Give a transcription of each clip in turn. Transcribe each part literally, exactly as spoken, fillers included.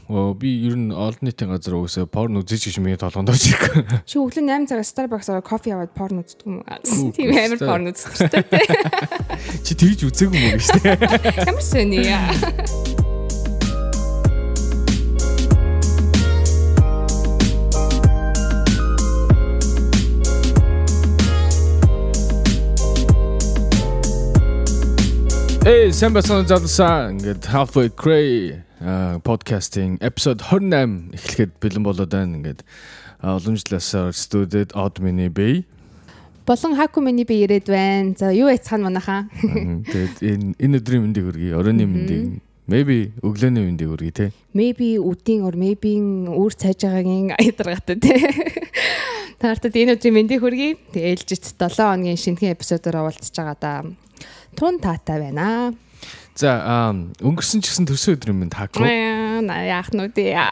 Би ер нь олон нийтийн газар уусаа порн үзэж гэж миний толгонд орж ирэх. Чи өглөө найман цагаас Starbucks-аар кофе аваад порн үздэг юм уу? Тийм амар порн үздэг шүү дээ. Чи тэгж үзээгүй юм уу гэж дээ. Ямар сони яа. Эй, самбасан залсан ингээд halfway cray podcasting episode twenty-eight эхлэхэд бэлэн болоод байна. Ингээд уламжлалсаар студид Odd Mini Bay болон Haku Mini Bay ирээд байна. За юу яцхан манайхаа. Тэгээд энэ энэ өдрийн мэндийг хүргэе. Оройн мэндийг maybe өглөөний мэндийг хүргэе те. Maybe үдийн or maybe үүр цайж байгаагийн айдаргатай те. Таартад энэ өдрийн мэндийг хүргэе. Тэгээд ээлжит seven хоногийн шинэхэн эпизодоор уулзж байгаа да. Тун таатай байна. За өнгөрсөн ч гэсэн төрсөн өдрийн мэнд Haku. Яах нүд яа.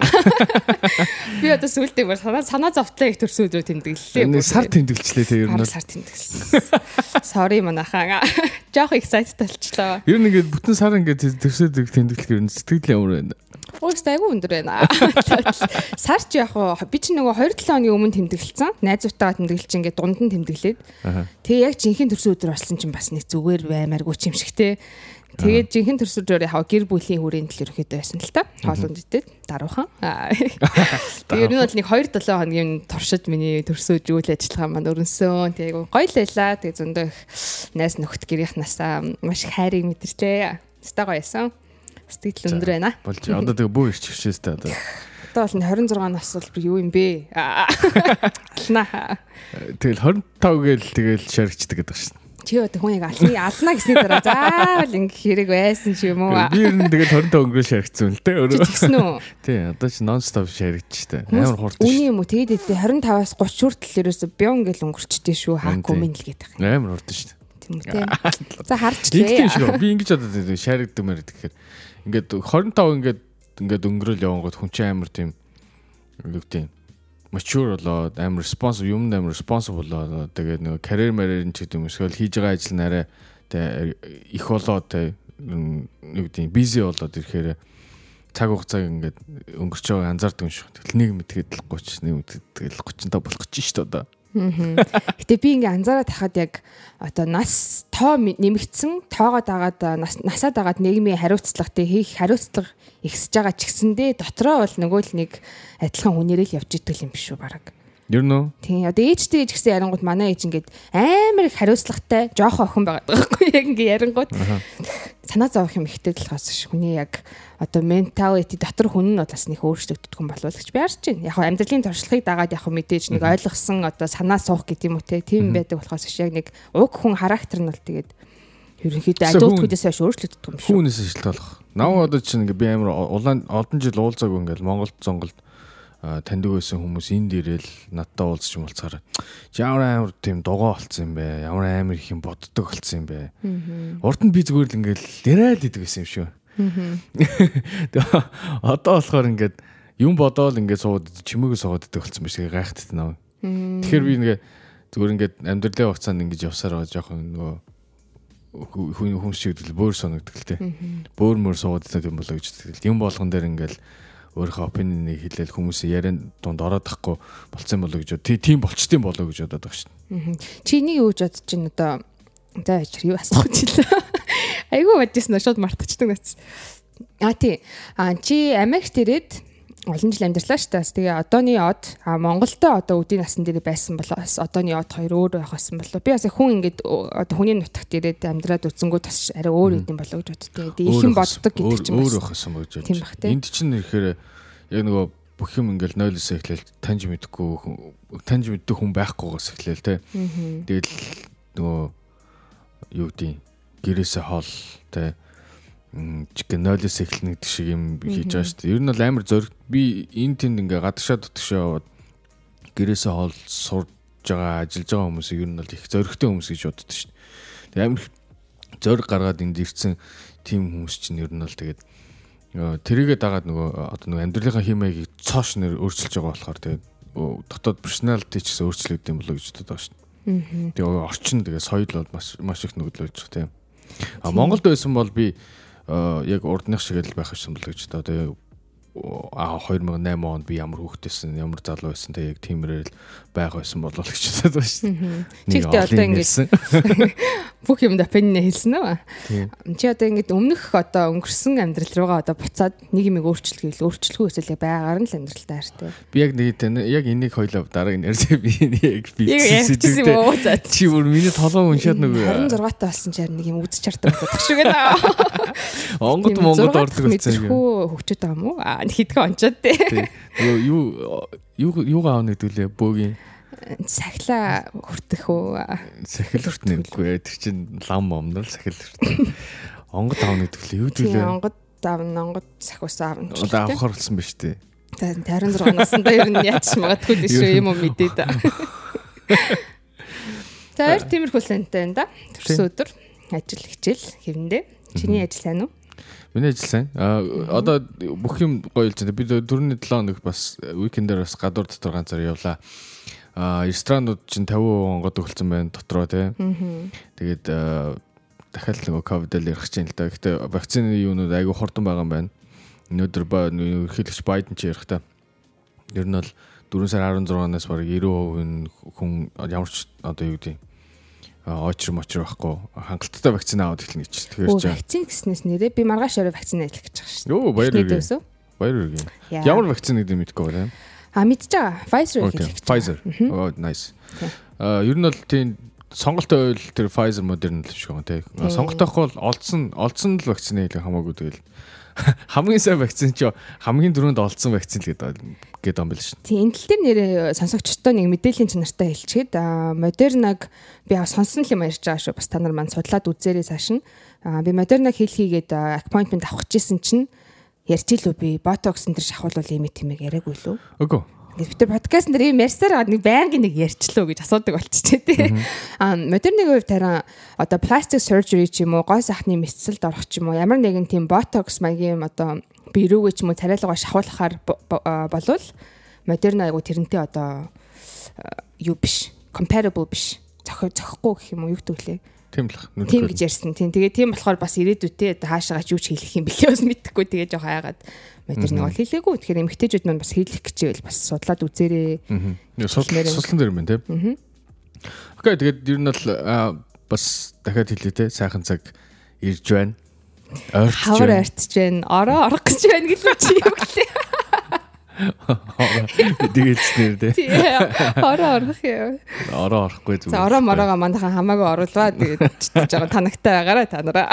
Би одоо сүултээ бүр санаа санаа зовтлоо их төрсөн өдрөө тэмдэглэлээ. Энэ сар тэмдэглэжлээ те ер нь. Сар тэмдэглэсэн. Sorry манайхаа. Жоох excited болчихлоо. Ер нь ингээд бүтэн сар ингээд төрсөн өдрийг тэмдэглэх ер нь сэтгэл ямар байна? Өөс айгүй өндөр байна. Сар ч яг би ч нөгөө two seven хоногийн өмнө тэмдэглэлсэн. Найзуудтайгаа тэмдэглэж ингээд дунд нь тэмдэглээд. Тэгээ яг жинхэнэ төрсөн өдөр болсон чинь бас нэг зүгээр баймааргүй ч юм шиг те. Тэгээд жинхэнэ төрсөн өдрөөр яг гэр бүлийн хүрээнд л ерөөхдөө байсан л та. Хоолунд идээд даруухан. Тэгээд ер нь бол нэг two seven хоногийн туршид миний төрсөн өдөр үйл ажиллагаа маань өрнсөн. Тэгээд гоё л байлаа. Тэгээд зөндөө их найз нөхд гэрийнхнаасаа маш их хайрыг мэдэрчээ. Өстой гоё байсан. Сэтгэл өндөр байна. Болж одоо тэгээ бүү ирч хвшээс та одоо. Одоо бол twenty-six нас бол юу юм бэ? Алнаа. Тэгэл twenty-five гээл тэгэл шаргчдаг гэдэг шин. Чи одоо хүн яг алны алнаа гэсний дараа заавал ингэ хэрэг байсан ч юм уу. Би ер нь тэгэл twenty-five өнгөрөө шаргцсан л те өөрөө. Тэгсэн үү? Тий, одоо чи нон-стоп шаргчтэй. Амар хурд шүү. Үний юм уу? Тэгээд twenty-five-аас thirty хүртэл ерөөсө бион гэл өнгөрчтэй шүү. Haku Mini л гэдэг. Амар хурд шүү. Тийм үү те. За харчлаа. Би ингэж одоо шаргдаг мэр тэгэхээр ингээд twenty-five ингээд ингээд өнгөрөөл явангууд хүн чинь амар тийм юу гэдэг mature болоод амар responsive юмд амар responsive болоод тэгээд нөгөө career marriage ч гэдэг юм эсвэл хийж байгаа ажил нараа тэ их болоод тэ юу гэдэг busy болоод ирэхээр цаг хугацааг ингээд өнгөрч байгааг анзаардаг юм шиг. Тэгэл нэг мэдгээд л thirty нэг мэдгээд тэгэл thirty-five болох гэж шүү дээ одоо. Гэтэ би ингээ анзаараад хахад яг одоо нас тоо нэмэгдсэн тоогоо дагаад насаа дагаад нийгмийн хариуцлагатай хийх хариуцлага ихсэж байгаа ч гэсэндээ дотроо бол нөгөө л нэг адилхан хүнээрээ л явж идэг юм биш үү баг. Ер нь үү? Тийм одоо ээжтэй ээж гэсэн ярингууд манай ээж ингээд амар их хариуцлагатай жоохон охин байгаа байхгүй яг ингээ ярингууд санаа зовох юм ихтэй л хаас ш хүний яг одоо mentality дотор хүн нь бас нэг өөрчлөгддөг юм болов уу гэж би харж байна. Яг амьдралын туршлагыг дагаад яг мэдээж нэг ойлгосон одоо санаа суух гэдэг юм уу те тийм байдаг болохоос ш яг нэг уг хүн характер нь бол тэгээд ерөнхийдөө адилтгүйдээс хойш өөрчлөгддөг юм шүү. Хүнээс шилдэг болох. Нав одоо чинь ингээ би амар улаан олон жил уулзаагүй ингээл Монголд зонголд таньдаг байсан хүмүүс энд ирээл надтай уулзч юм болцохоор ямар амар тийм дугаа болцсон юм бэ? Ямар амар их юм боддог болцсон юм бэ? Урд нь би зүгээр л ингээл яриад идэг байсан юм шүү. Одоо болохоор ингээд юм бодоол ингээд сууд чимээгүй суугаад идэг болцсон биш гайхттай нав. Тэгэхээр би ингээ зүгээр ингээд амьдралын хугацаанд ингэж явсаар байгаа жоохон нөгөө хүн хүмүүс чигдэл бөөр соногддог л те. Бөөр мөр суугаад идэг юм болоо гэж тэгэл юм болгон дээр ингээл өөрийнхөө опинионыг хэлээл хүмүүсийн ярианд дунд ороод тахгүй болцсон болоо гэж тийм болчтiin болоо гэж бодоод байгаа шин. Чи нэг юу гэж бодож чинь одоо за ячир юу асуух гэж л. Айгуу бодчихсон шууд мартчихдаг гэсэн. А тий. А чи Америкт ирээд олон жил амьдарлаа шүү дээ. Тэгээ одооны од а Монголдо одоо үдийн насны дээр байсан болоос одооны од хоёр өөр байх байсан болоо. Би бас хүн ингээд одоо хүний нутагт ирээд амьдраад үзэнгүү бас арай өөр юм болоо гэж боддог. Тэгээ их юм боддог гэдэг чинь өөр байх байсан гэж бодож. Энд чинь ирэхээр яг нөгөө бүх юм ингээл нойлоос эхлээл таньж мэдгүй таньж мэддэг хүн байхгүйгээс эхлээл те. Тэгэл нөгөө юу гэдэг гэрээсээ хоол те чиг нойлоос эхлэнэ гэдэг шиг юм хийж байгаа шүү дээ. Ер нь бол амар зориг би энэ тэнд ингээ гадагшаа дутгшаа яваад гэрээсээ хоол сурж байгаа ажиллаж байгаа хүмүүсийг ер нь бол их зоригтой хүмүүс гэж боддог шүү дээ. Тэгээ амар зориг гаргаад энд ирсэн тийм хүмүүс чинь ер нь бол тэгээд тэрийгээ дагаад нөгөө одоо нөгөө амьдралынхаа химээгийг цоош нэр өөрчилж байгаа болохоор тэгээд дотоод персоналити ч гэсэн өөрчлөгдөв юм болоо гэж боддог байгаа шүү дээ. Тэгээ орчин тэгээ соёл бол маш маш их нөлөөлж байгаа тийм. А Монголд байсан бол би яг урдных шиг л байх юм болоо гэж боддог. Тэгээ аа two thousand eight онд би ямар хүүхдтэйсэн ямар залуу байсан те яг тиймэрэл байх байсан болол гэж бодоод байна шүү дээ. Чигтэй одоо ингэж бүх юм допинэ хэлсэн үү? Чи одоо ингэж өмнөх одоо өнгөрсөн амьдрал руугаа одоо буцаад нэг юм өөрчлөлт гэвэл өөрчлөлгүй эсвэл байгаар нь л амьдралтай хартай. Би яг нэг яг энийг хоёлоо дараагийн ярьсан би яг би хэлсэн. Чи бүр миний толгой уншаад нөгөө twenty six таа болсон чи нэг юм үзэж чардаг болоод шүү гэнэ. Онгод Монгод ордог гэсэн юм. Хөвчөд байгаа юм уу? Аа хитгэн онцоод тий. Нөгөө юу юу юугаа авах нэгдүүлээ бөөгийн сахилаа хүртэх үү? Сахил хүртнэхгүй. Тэр чинь лам момнол сахил хүртнэ. Онгод авах нэгдүүлээ юу дүүлээ? Онгод авна, онгод сахиус авна. Одоо авахар болсон биз дээ. fifty six наснда ер нь яач магадгүй л шүү юм уу мэдээ да. Тэр тиймэрхүү сантай энэ да. Төрсөн өдөр ажил хичээл хэвэндээ. Чиний ажил сайн уу? Миний ажил сайн. А одоо бүх юм гоё л чинь бид дөрөвний seven хоног бас уикендээр бас гадуур дотор ганцаар явлаа. А ресторанууд чинь fifty percent онгод өгөлцөн байна дотроо тий. Тэгээд дахиад нэг ковид-эл ярих чинь л да. Гэхдээ вакцины юунууд айгүй хурдан байгаа юм байна. Өнөөдөр ба ерөнхийлөгч Байден ч ярих та. Ер нь бол four сарын sixteen-наас бараг ninety percent хүн ямар ч одоо юу гэдэг очир мочир байхгүй хангалттай вакцины аваад эхэлнэ гэж. Тэгэхээр чи вакцин гэснээс нэрээ би маргааш орой вакцины ажиллах гэж байгаа шүү дээ. Йоо баяр үргээ. Баяр үргээ. Ямар вакцин гэдэг мэдэхгүй байна. А мэдж байгаа. Pfizer хэлэх гэж. Pfizer. Oh nice. А ер нь бол тийм сонголттой ойл тэр Pfizer Moderna л биш байгаа тийм. Сонголттой бол олдсон олдсон л вакцины хэлэх хамаагүй тэгэл хамгийн сайн вакцин ч хамгийн дөрөнд олдсон вакцин л гэдэг гэдэг юм байл шин. Тийм энэ тал дээр нэр сонсогчдоо нэг мэдээллийн чанартай хэлчихэд Модернаг би сонсон юм ярьж байгаа шүү. Бас та нар маань судлаад үзээрэй цааш нь. Би Модернаг хэлхийгээд appointment авах гэжсэн чинь ярьж илүү би ботокс энэ төр шахуулвал юм тийм яриаггүй лүү. Үгүй. Ингээд бид нар подкаст дээр юм ярьсаар нэг байнгын нэг ярьчлаа гэж асуудаг болчихжээ тий. Аа Модернагийн хувьд тараа одоо plastic surgery ч юм уу гой сахны мэсцэлд орох ч юм уу ямар нэгэн тийм ботокс маягийн одоо бирүүгээ ч юм уу царайлгаа шахуулахаар болвол Модерна айгу тэрнтэй одоо юу биш comparable биш зохио зохихгүй гэх юм уу юу гэдэг лээ. Тийм л. Тийм гэж ярьсан. Тийм. Тэгээ тийм болохоор бас ирээдүйтэй хаашаагач юу ч хийх юм бэлээ бас мэдхгүй тэгээ жоо хаягаад Модерныг бол хийлээгүй. Тэгэхээр эмэгтэйчүүд маань бас хийлэх гэжээл бас судлаад үзээрэй. Аа. Судлан дээр юм тийм. Аа. Окей тэгээд ер нь бол бас дахиад хэлээ те сайхан цаг ирж байна. Ойртож байна. Хавар ойртож байна. Ороо орох гэж байна гэлээ чи юу гэлээ. Дэгээлснээр те. Ороо орох юм. Ороо орохгүй зүгээр. За ороо мороогоо манайхан хамаагүй оруулаа тэгээд чиж байгаа танагтай байгаарай та нараа.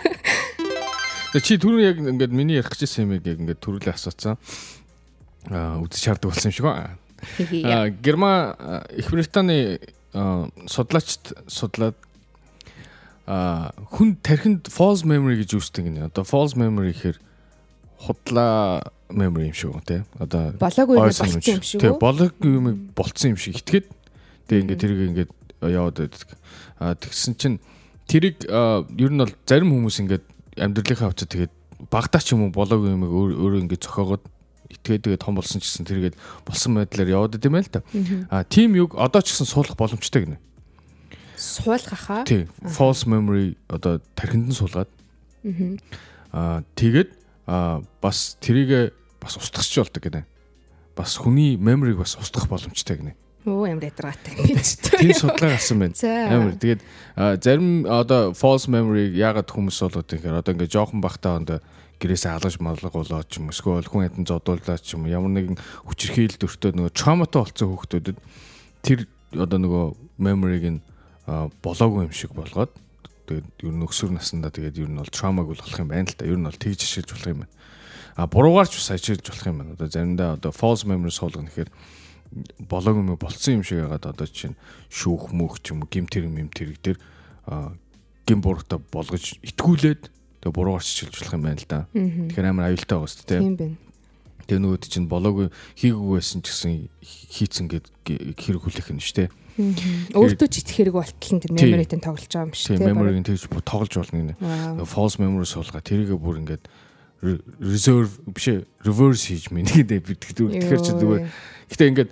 Чи түрүү яг ингээд миний ярих гэжсэн юм яг ингээд төрүүлээ асууцсан. Аа үзэж хардаг болсон юм шиг байна. Аа Герман Их Британий судлаачд судлаад аа хүн тархинд false memory гэж үүсдэг гинэ. Одоо false memory гэхээр худлаа memory юм шиг тий. Одоо болоогүй юм болцсон юм шиг. Тий, болоогүй юм болцсон юм шиг итгээд тэгээ ингээд тэрийг ингээд яваад байдаг. Аа тэгсэн чинь тэрийг ер нь бол зарим хүмүүс ингээд амьдралынхаа хавцад тэгээд багтаа ч юм уу болоогүй юм өөрөө ингээд зохиогоод итгээд тэгээд том болсон ч гэсэн тэргээд болсон байдлаар яваад идэм байл та. Аа тийм юг одоо ч гэсэн суулгах боломжтой гинэ. Суулгах аа. Тий, false memory одоо тархинд нь суулгаад. Аа тэгээд аа бас тэрийг бас устгахч болдог гинэ. Бас хүний memory-г бас устгах боломжтой гинэ. Оо ямар ятрагатай юм бэ ч. Тийм судалгаа гарсан байна. Амар. Тэгээд зарим одоо false memory яагаад хүмүүс болгоод тэгэхээр одоо ингээ жоохон бахтаа онд гэрээсээ алгаж малгуулаад ч юм эсвэл хүн ядан зодуулаад ч юм ямар нэгэн хүчирхийлэл дөртөө нөгөө traumатай болсон хүүхдүүдэд тэр одоо нөгөө memory-г нь болоогүй юм шиг болгоод тэгээд ер нь өксөр наснда тэгээд ер нь бол trauma-г болох юм байна л та. Ер нь бол тэгж ашиглаж болох юм байна. А буруугаар ч бас ашиглаж болох юм байна. Одоо заримдаа одоо false memory суулгах гэхээр болоогүй юм болцсон юм шиг ягаад одоо чинь шүүх мөх ч юм уу гим тэр юм тэрэг дээр гим буруутай болгож итгүүлээд тэгээ буруугаар чижилж болох юм байна л да. Тэгэхээр амар аюултай байгаа шүү дээ. Тийм байна. Тэгээ нөгөөд чинь болоогүй хийгээгүй байсан ч гэсэн хийцэн гэд хэрэг хүлээх юм шүү дээ. Өөртөө ч их хэрэг болтол нь тэр memory-тэй тоглож байгаа юм шүү дээ. Тийм memory-г тэгж тоглож болно гинэ. False memory суулгаа тэрийгэ бүр ингээд reserve биш reverse хийж минийдээ бид тэгэхээр чи зүгээр гэтээ ингээд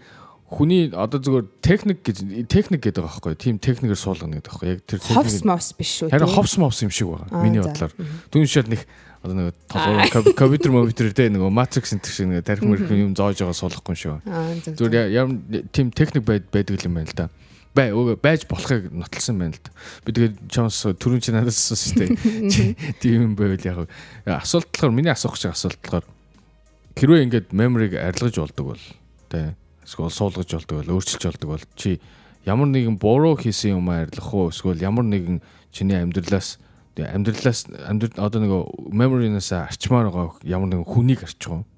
хүний одоо зүгээр техник гэж техник гэдэг байгаа байхгүй тийм техникээр суулгана гэдэг байхгүй яг тэр ховс мовс биш шүү харин ховс мовс юм шиг байна миний бодлоор түүн шал нэг одоо нэг толгой компьютер компьютер дээр нэг матрикс энэ шиг нэг тарих мөрх юм зоож байгаа суулгахгүй юм шиг байна зүгээр ямар тийм техник байдаг юм байна л да бай байж болохыг нотолсон байна л да би тэгээд чамс түрүүн чи надаас асуусан шүү дээ тийм юм байвал яг асуулт болохоор миний асуух гэж асуулт болохоор хэрвээ ингээд memory-г арилгаж болдог бол тэ эсвэл суулгаж болдог бол өөрчилж болдог бол чи ямар нэгэн буруу хийсэн юм арилгах уу эсвэл ямар нэгэн чиний амьдралаас амьдралаас амьдрал одоо нэг memory-наас арчмаар байгаа ямар нэгэн хүнийг арчих уу?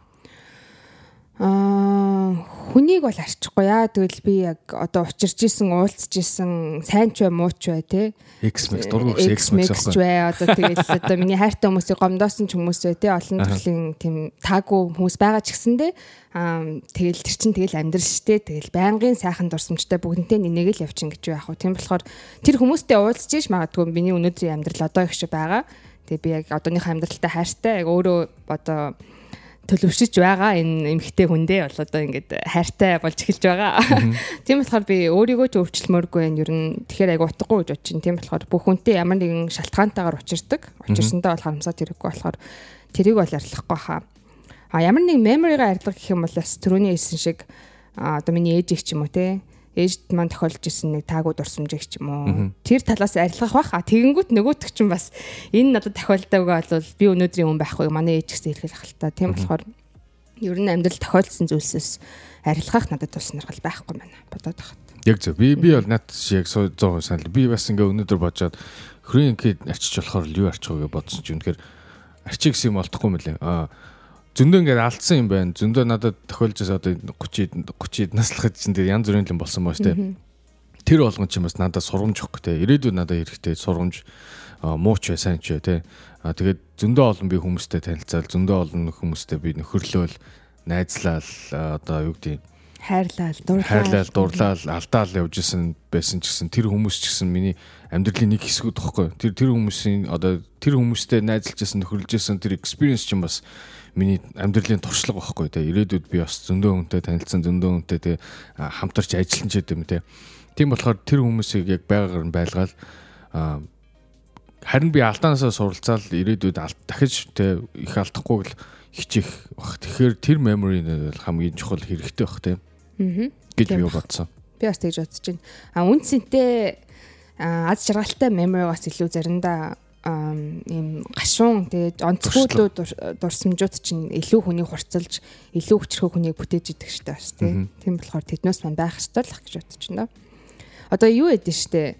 Аа хүнийг бол арчихгүй яа тэгвэл би яг одоо учирч исэн уулзж исэн сайн ч бай муу ч бай те X-Max дургуй X-Max ч бай одоо тэгэл одоо миний хайртай хүмүүсийг гомдоосон ч хүмүүс бай те олон төрлийн тийм таагүй хүмүүс байгаа ч гэсэндээ аа тэгэл тэр чин тэгэл амьдрал штэ тэгэл байнгын сайхан дурсамжтай бүгднтэй нэгийг л явчин гэж байх уу тийм болохоор тэр хүмүүстэй уулзж иш магадгүй миний өнөөдрийн амьдрал одоо их шиг байгаа тэгээ би яг одооныхаа амьдралтай хайртай яг өөрөө одоо төлөвшөж байгаа энэ эмхтэй хүндээ бол одоо ингээд хайртай болж эхэлж байгаа. Тийм болохоор би өөрийгөө ч өвчлмөөргүй юм ер нь тэгэхээр айгу утгагүй гэж бодож чинь. Тийм болохоор бүх хүнтэй ямар нэгэн шалтгаантайгаар учирдаг. Учирсандаа бол харамсаад хэрэггүй болохоор тэрийг бол арилгахгүй хаа. А ямар нэгэн memory-га арилгах гэх юм бол бас түрүүний хэлсэн шиг одоо миний ээжийг ч юм уу те ээжд маань тохиолж исэн нэг таагүй дурсамжийг ч юм уу тэр талаас арилгах бах. А тэгэнгүүт нөгөөтг чинь бас энэ надад тохиолдоогаа бол би өнөөдрийн хүн байхгүй манай ээж гэсэн хэлхэл ах л та. Тийм болохоор ер нь амьдрал тохиолдсон зүйлсээс арилгах надад тус сонирхол байхгүй байна бодоод тахад. Яг зөв. Би би бол над шиг сая зоо санал. Би бас ингээ өнөөдөр бодоод хөрийн ингээд арчиж болохоор юу арчих вэ гэж бодсон чинь үнэхээр арчих гэсэн юм олдохгүй мөлий. Аа зөндөө ингээд алдсан юм байна. Зөндөө надад тохиолж байгаа одоо гуйчид гуйчид наслахад чинь тэр янз бүрийн юм болсон бааш тэ. Тэр болгон ч юм бас надад сургамж өгөх тэ. Ирээдүйд надад хэрэгтэй сургамж муу ч бай сайн ч бай тэ. А тэгээд зөндөө олон би хүмүүстэй танилцаал, зөндөө олон хүмүүстэй би нөхөрлөөл, найзлал одоо юу гэдэг хайрлал, дурлал, хайрлал, дурлал, алдаал явж исэн байсан ч гэсэн тэр хүмүүс ч гэсэн миний амьдралын нэг хэсгүүд тоххой. Тэр тэр хүмүүсийн одоо тэр хүмүүстэй найзалж исэн, нөхөрлөж исэн тэр experience ч юм бас миний амьдралын туршлага байхгүй те ирээдүйд би бас зөндөө хүнтэй танилцсан зөндөө хүнтэй те хамтарч ажиллаж байд юм те тийм болохоор тэр хүмүүсийг яг байгаагаар нь байлгаал харин би алдаанаасаа суралцаал ирээдүйд дахиж те их алдахгүй л хичээх баг тэгэхээр тэр memory нь хамгийн чухал хэрэгтэй баг те гэж би бодсон би бас тэгж бодож байна а үнцэнтэй аз жаргалтай memory-гаас илүү заримдаа ийм гашуун тэгээд онцгойлоо дурсамжууд чинь илүү хүнийг хурцлж илүү хүчрхэг хүнийг бүтээж идэг штэ бас тийм болохоор тэднээс мань байх ёстой л ах гэж бодож байна. Одоо юу яд нь штэ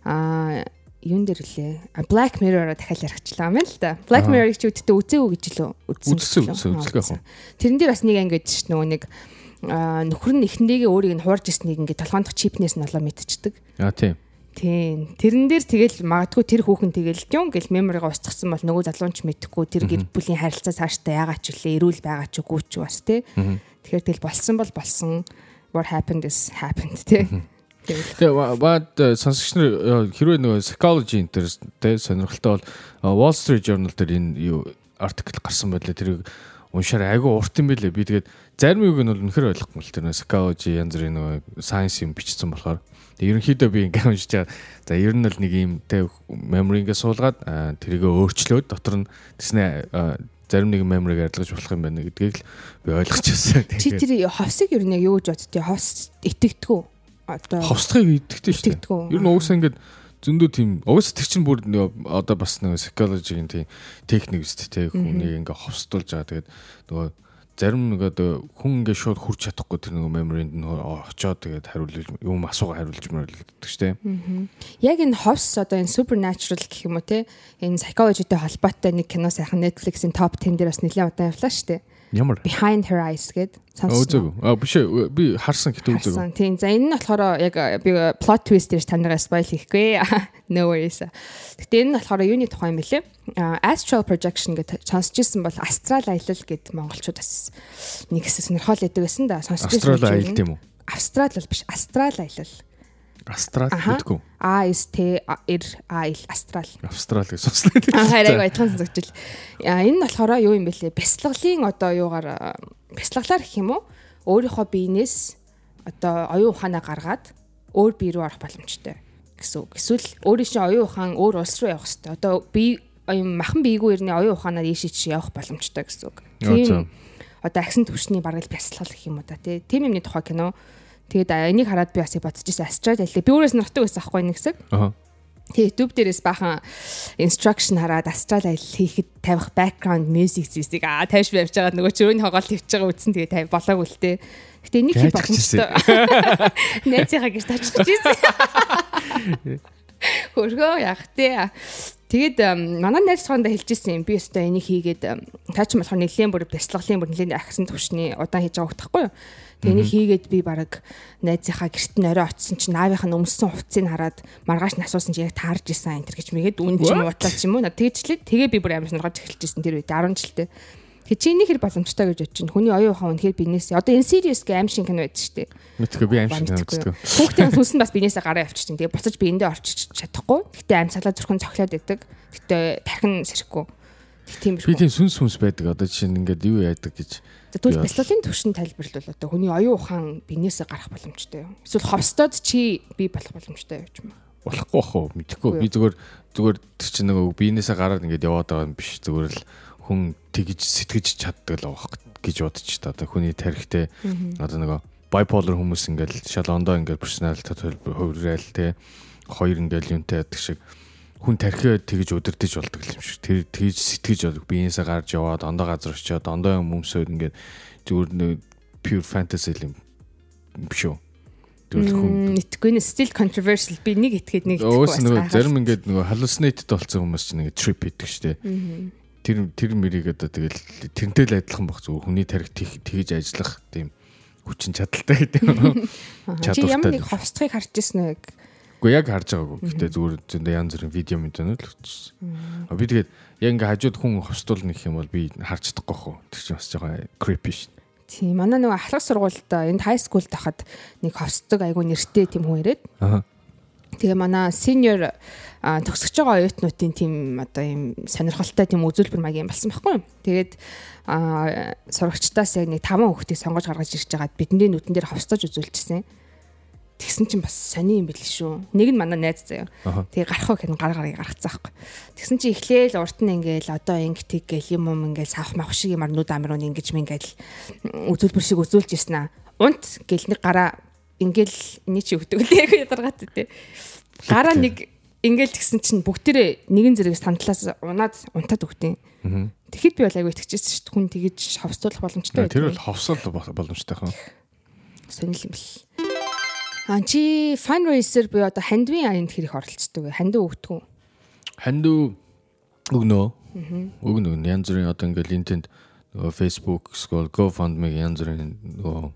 а юун дээр лээ Black Mirror-а дахиад яригчлаа юм байна л да. Black Mirror-ыг чи үдтээ үзээгүй гэж л үзсэн үзсэн үзлээ. Тэрэн дээр бас нэг ангид штэ нөгөө нэг нөхөр нь эхнэрийгээ өөрийг нь хуурж ирснийг ингээд толгоонд чипнээс нь олоо мэдчихдэг. Аа тийм. Тийм. Тэрэн дээр тэгэл магадгүй тэр хүүхэн тэгэл юм гэл меморига устгасан бол нөгөө залуунч мэдхгүй тэр гэр бүлийн харилцаа цаашдаа яагаад ч үлээ эрүүл байгаа ч үгүй ч бас тий. Тэгэхээр тэгэл болсон бол болсон what happened is happened тий. Тэгээ бод сонсогч нар хэрвээ нөгөө psychology интерес тий сонирхолтой бол Wall Street Journal дээр энэ юу артикл гарсан байлаа тэрийг уншаар айгүй урт юм байлээ. Би тэгээд зарим үг нь бол үнэхээр ойлгохгүй л тэр psychology янз бүрийн нөгөө science юм бичсэн болохоор ерөнхийдөө би ингээм уншиж байгаа. За ер нь л нэг юм те memory-гээ суулгаад тэрийгэ өөрчлөөд дотор нь тэснэ зарим нэг memory-г арилгаж болох юм байна гэдгийг л би ойлгож байсан. Чи тэр ховсыг ер нь яг юу гэж боддгийг ховс итгэдэггүй. Одоо ховсдгийг итгэдэг шүү дээ. Ер нь уусаа ингээд зөндөө тийм уусаа тэр чинь бүр одоо бас нэг psychology-ийн тийм техник үст те хүнийг ингээд ховсдуулж байгаа. Тэгээд нөгөө зарим нэг одоо хүн ингээд шууд хурж чадахгүй тэр нэг memory-нд нь очоод тэгээд хариулж юм асууга хариулж мөрөлдөг шүү дээ. Яг энэ ховс одоо энэ supernatural гэх юм уу те энэ psychology-тэй холбоотой нэг кино сайхан Netflix-ийн top ten дээр бас нэлээд удаан явлаа шүү дээ. Ямар Behind Her Eyes гэдэг сонссон. Аа биш би харсан гэдэг үзэг. Харсан. Тийм. За энэ нь болохоор яг би plot twist дээр танараа spoil хийхгүй. No worries. Гэтэ энэ нь болохоор юуны тухай юм бэлээ? Astral projection гэдэг сонсч ирсэн бол астрал аялал гэдэг монголчууд бас нэг хэсэг сонирхол өгдөг байсан да. Сонсч ирсэн. Астрал аялал тийм үү? Астрал бол биш. Астрал аялал. Астрал гэдэггүй. А эс тэ эр а ил астрал. Астрал гэж сонслоо. Аа хайраг баятхан сонсогдчихл. Энэ нь болохоор юу юм бэ лээ? Бясалгалын одоо юугаар бясалгалаар гэх юм уу? Өөрийнхөө биенээс одоо оюун ухаанаа гаргаад өөр бие рүү орох боломжтой гэсэн үг. Эсвэл өөрийн чинь оюун ухаан өөр улс руу явах хэрэгтэй. Одоо би махан биегүй ирнэ оюун ухаанаар ийшээ чи явах боломжтой гэсэн үг. Тийм одоо агсан төвшний бараг л бясалгал гэх юм уу да тий. Тийм юмны тухай кино. Тэгээд энийг хараад би бас бодчихсон Астрал айлээ. Би өөрөө сонирхдаг байсан аахгүй нэг хэсэг. Аа. Тэгээд YouTube дээрээс бахан instruction хараад Астрал айл хийхэд тавих background music зүйлсийг аа тавьж тавьж байгаа нөгөө чөрөөний хоогоол тавьж байгаа үтсэн тэгээд тавь болоог үлдээ. Гэтэ энийг хийх боломжтой. Найзынхаа гэрт очих гэсэн. Хөргөө яг тий. Тэгээд манай найз цаанда хэлжсэн юм. Би өстой энийг хийгээд таач болохоор нэлээд бүр бясалгалын бүр нэлээд ахсан төвшний удаан хийж байгаа утгагүй юу. Тэгээд энийг хийгээд би баг найзынхаа гэрт нь орой очсон чинь наавынх нь өмссөн хувцсыг хараад маргааш нь асуусан чи яг таарж исэн энэ төр гэж мэгээд үн ч юм уу утаач юм уу. Тэгжлээ. Тэгээ би бүр амар сонирхож эхэлжсэн тэр үед дөрвөн жилдээ. Тэгээ чи энийг хэр боломжтой гэж бодож чинь хүний оюун ухаан үнэхээр бинээс одоо энэ serious гэ аим шиг кино байдаг шүү дээ. Мэдгүй би аим шиг кино үздэг. Хүүхдийн сүнс нь бас бинээсээ гараа явчих чинь. Тэгээ буцаж би эндээ орчих чадахгүй. Гэтэ амьсгалаа зүрхэн цохлоод байдаг. Гэтэ тархин сэрэхгүй. Тийм биш. Би тийм сүнс сүнс байдаг. Одоо жишээ нь ингээд юу яадаг гэж. Тэгвэл бясалгалын төвшин тайлбарлал одоо хүний оюун ухаан бинээсээ гарах боломжтой юм. Эсвэл ховстоод чи би болох боломжтой явж юм. Болохгүй бах уу мэдэхгүй. Би зүгээр зүгээр тэр чинь нөгөө бинээсээ гараад ингээд яваад байгаа юм биш. Зүгээр л хүн тэгж сэтгэж чаддаг л авах гэж бодож та. Одоо хүний тарихтэй одоо нөгөө bipolar хүмүүс ингээд шалондоо ингээд personality хувираал те хоёр ингээд юунтай яддаг шиг хүн тархиа тэгж удирдах болдог юм шиг. Тэр тэгж сэтгэж болдог. Биенээсээ гарч яваад ондоо газар очиод ондоо юм өмсөд ингээд зүгээр pure fantasy юм биш үү? Тэгвэл хүн мэдгүй нэ still controversial. Би нэг итгээд нэг итгэхгүй байна. Өөс нөгөө зарим ингээд нөгөө hallucinated болсон хүмүүс чинь ингээд trip хийдэг штэ. Тэр тэр мэрийг одоо тэгэл тэрнтэй л адилхан баг зүгээр хүний тарих тэгж ажиллах тийм хүчин чадалтай гэдэг юм. Чи ямар нэг ховсдгийг харж ирсэн үү? Уу яг харж байгаагүй. Гэтэ зүгээр зөндөө янз бүрийн видео мэдэнэ л үзсэн. Би тэгээд яг ингээ хажууд хүн ховсдуулна гэх юм бол би харж чадахгүй хөө. Тэр чинь бас жоохон creepy шин. Тийм манай нөгөө ахлах сургуульд энд high school тахад нэг ховсдог айгу нэртэй тийм хүн ирээд. Аа. Тэгээ манай senior төгсөж байгаа оюутнуудын тийм одоо ийм сонирхолтой тийм үзүүлбэр маягийн болсон байхгүй юу. Тэгээд сурагчдаас яг нэг таван хүүхдийг сонгож гаргаж ирж байгаад бидний нүдэн дээр ховсдож үзүүлчихсэн. Тэгсэн чинь бас сони юм бэл шүү. Нэг нь манай найз заяа. Тэгээ гарах уу гэхин гар гарыг гаргацсан байхгүй. Тэгсэн чинь эхлээл урд нь ингээл одоо ингэдэг гэл юм юм ингээл савх мах шиг юмар нүд амир нь ингэж мингээл үзүүлбэр шиг үзүүлж ирсэн аа. Унт гэл нэг гараа ингээл эний чи өгдөг лээ ядаргаад тээ. Гараа нэг ингээл тэгсэн чинь бүгдээрээ нэгэн зэрэг сандлаас унаад унтаад өгдөө. Тэгэхэд би бол айгүй итгэжсэн шүү дээ. Хүн тэгэж ховсдуулах боломжтой байдаг. Тэр бол ховсол боломжтой хаа. Сонирхол юм бэл. А чи fundraiser буюу одоо хандвын аянд хэрэг оролцдог вэ? Хандив өгдөг үү? Хандив өгнө. Өгнө. Янз бүрийн одоо ингээл энтэнд нөгөө Facebook, Scroll, GoFundMe янз бүрийн нөгөө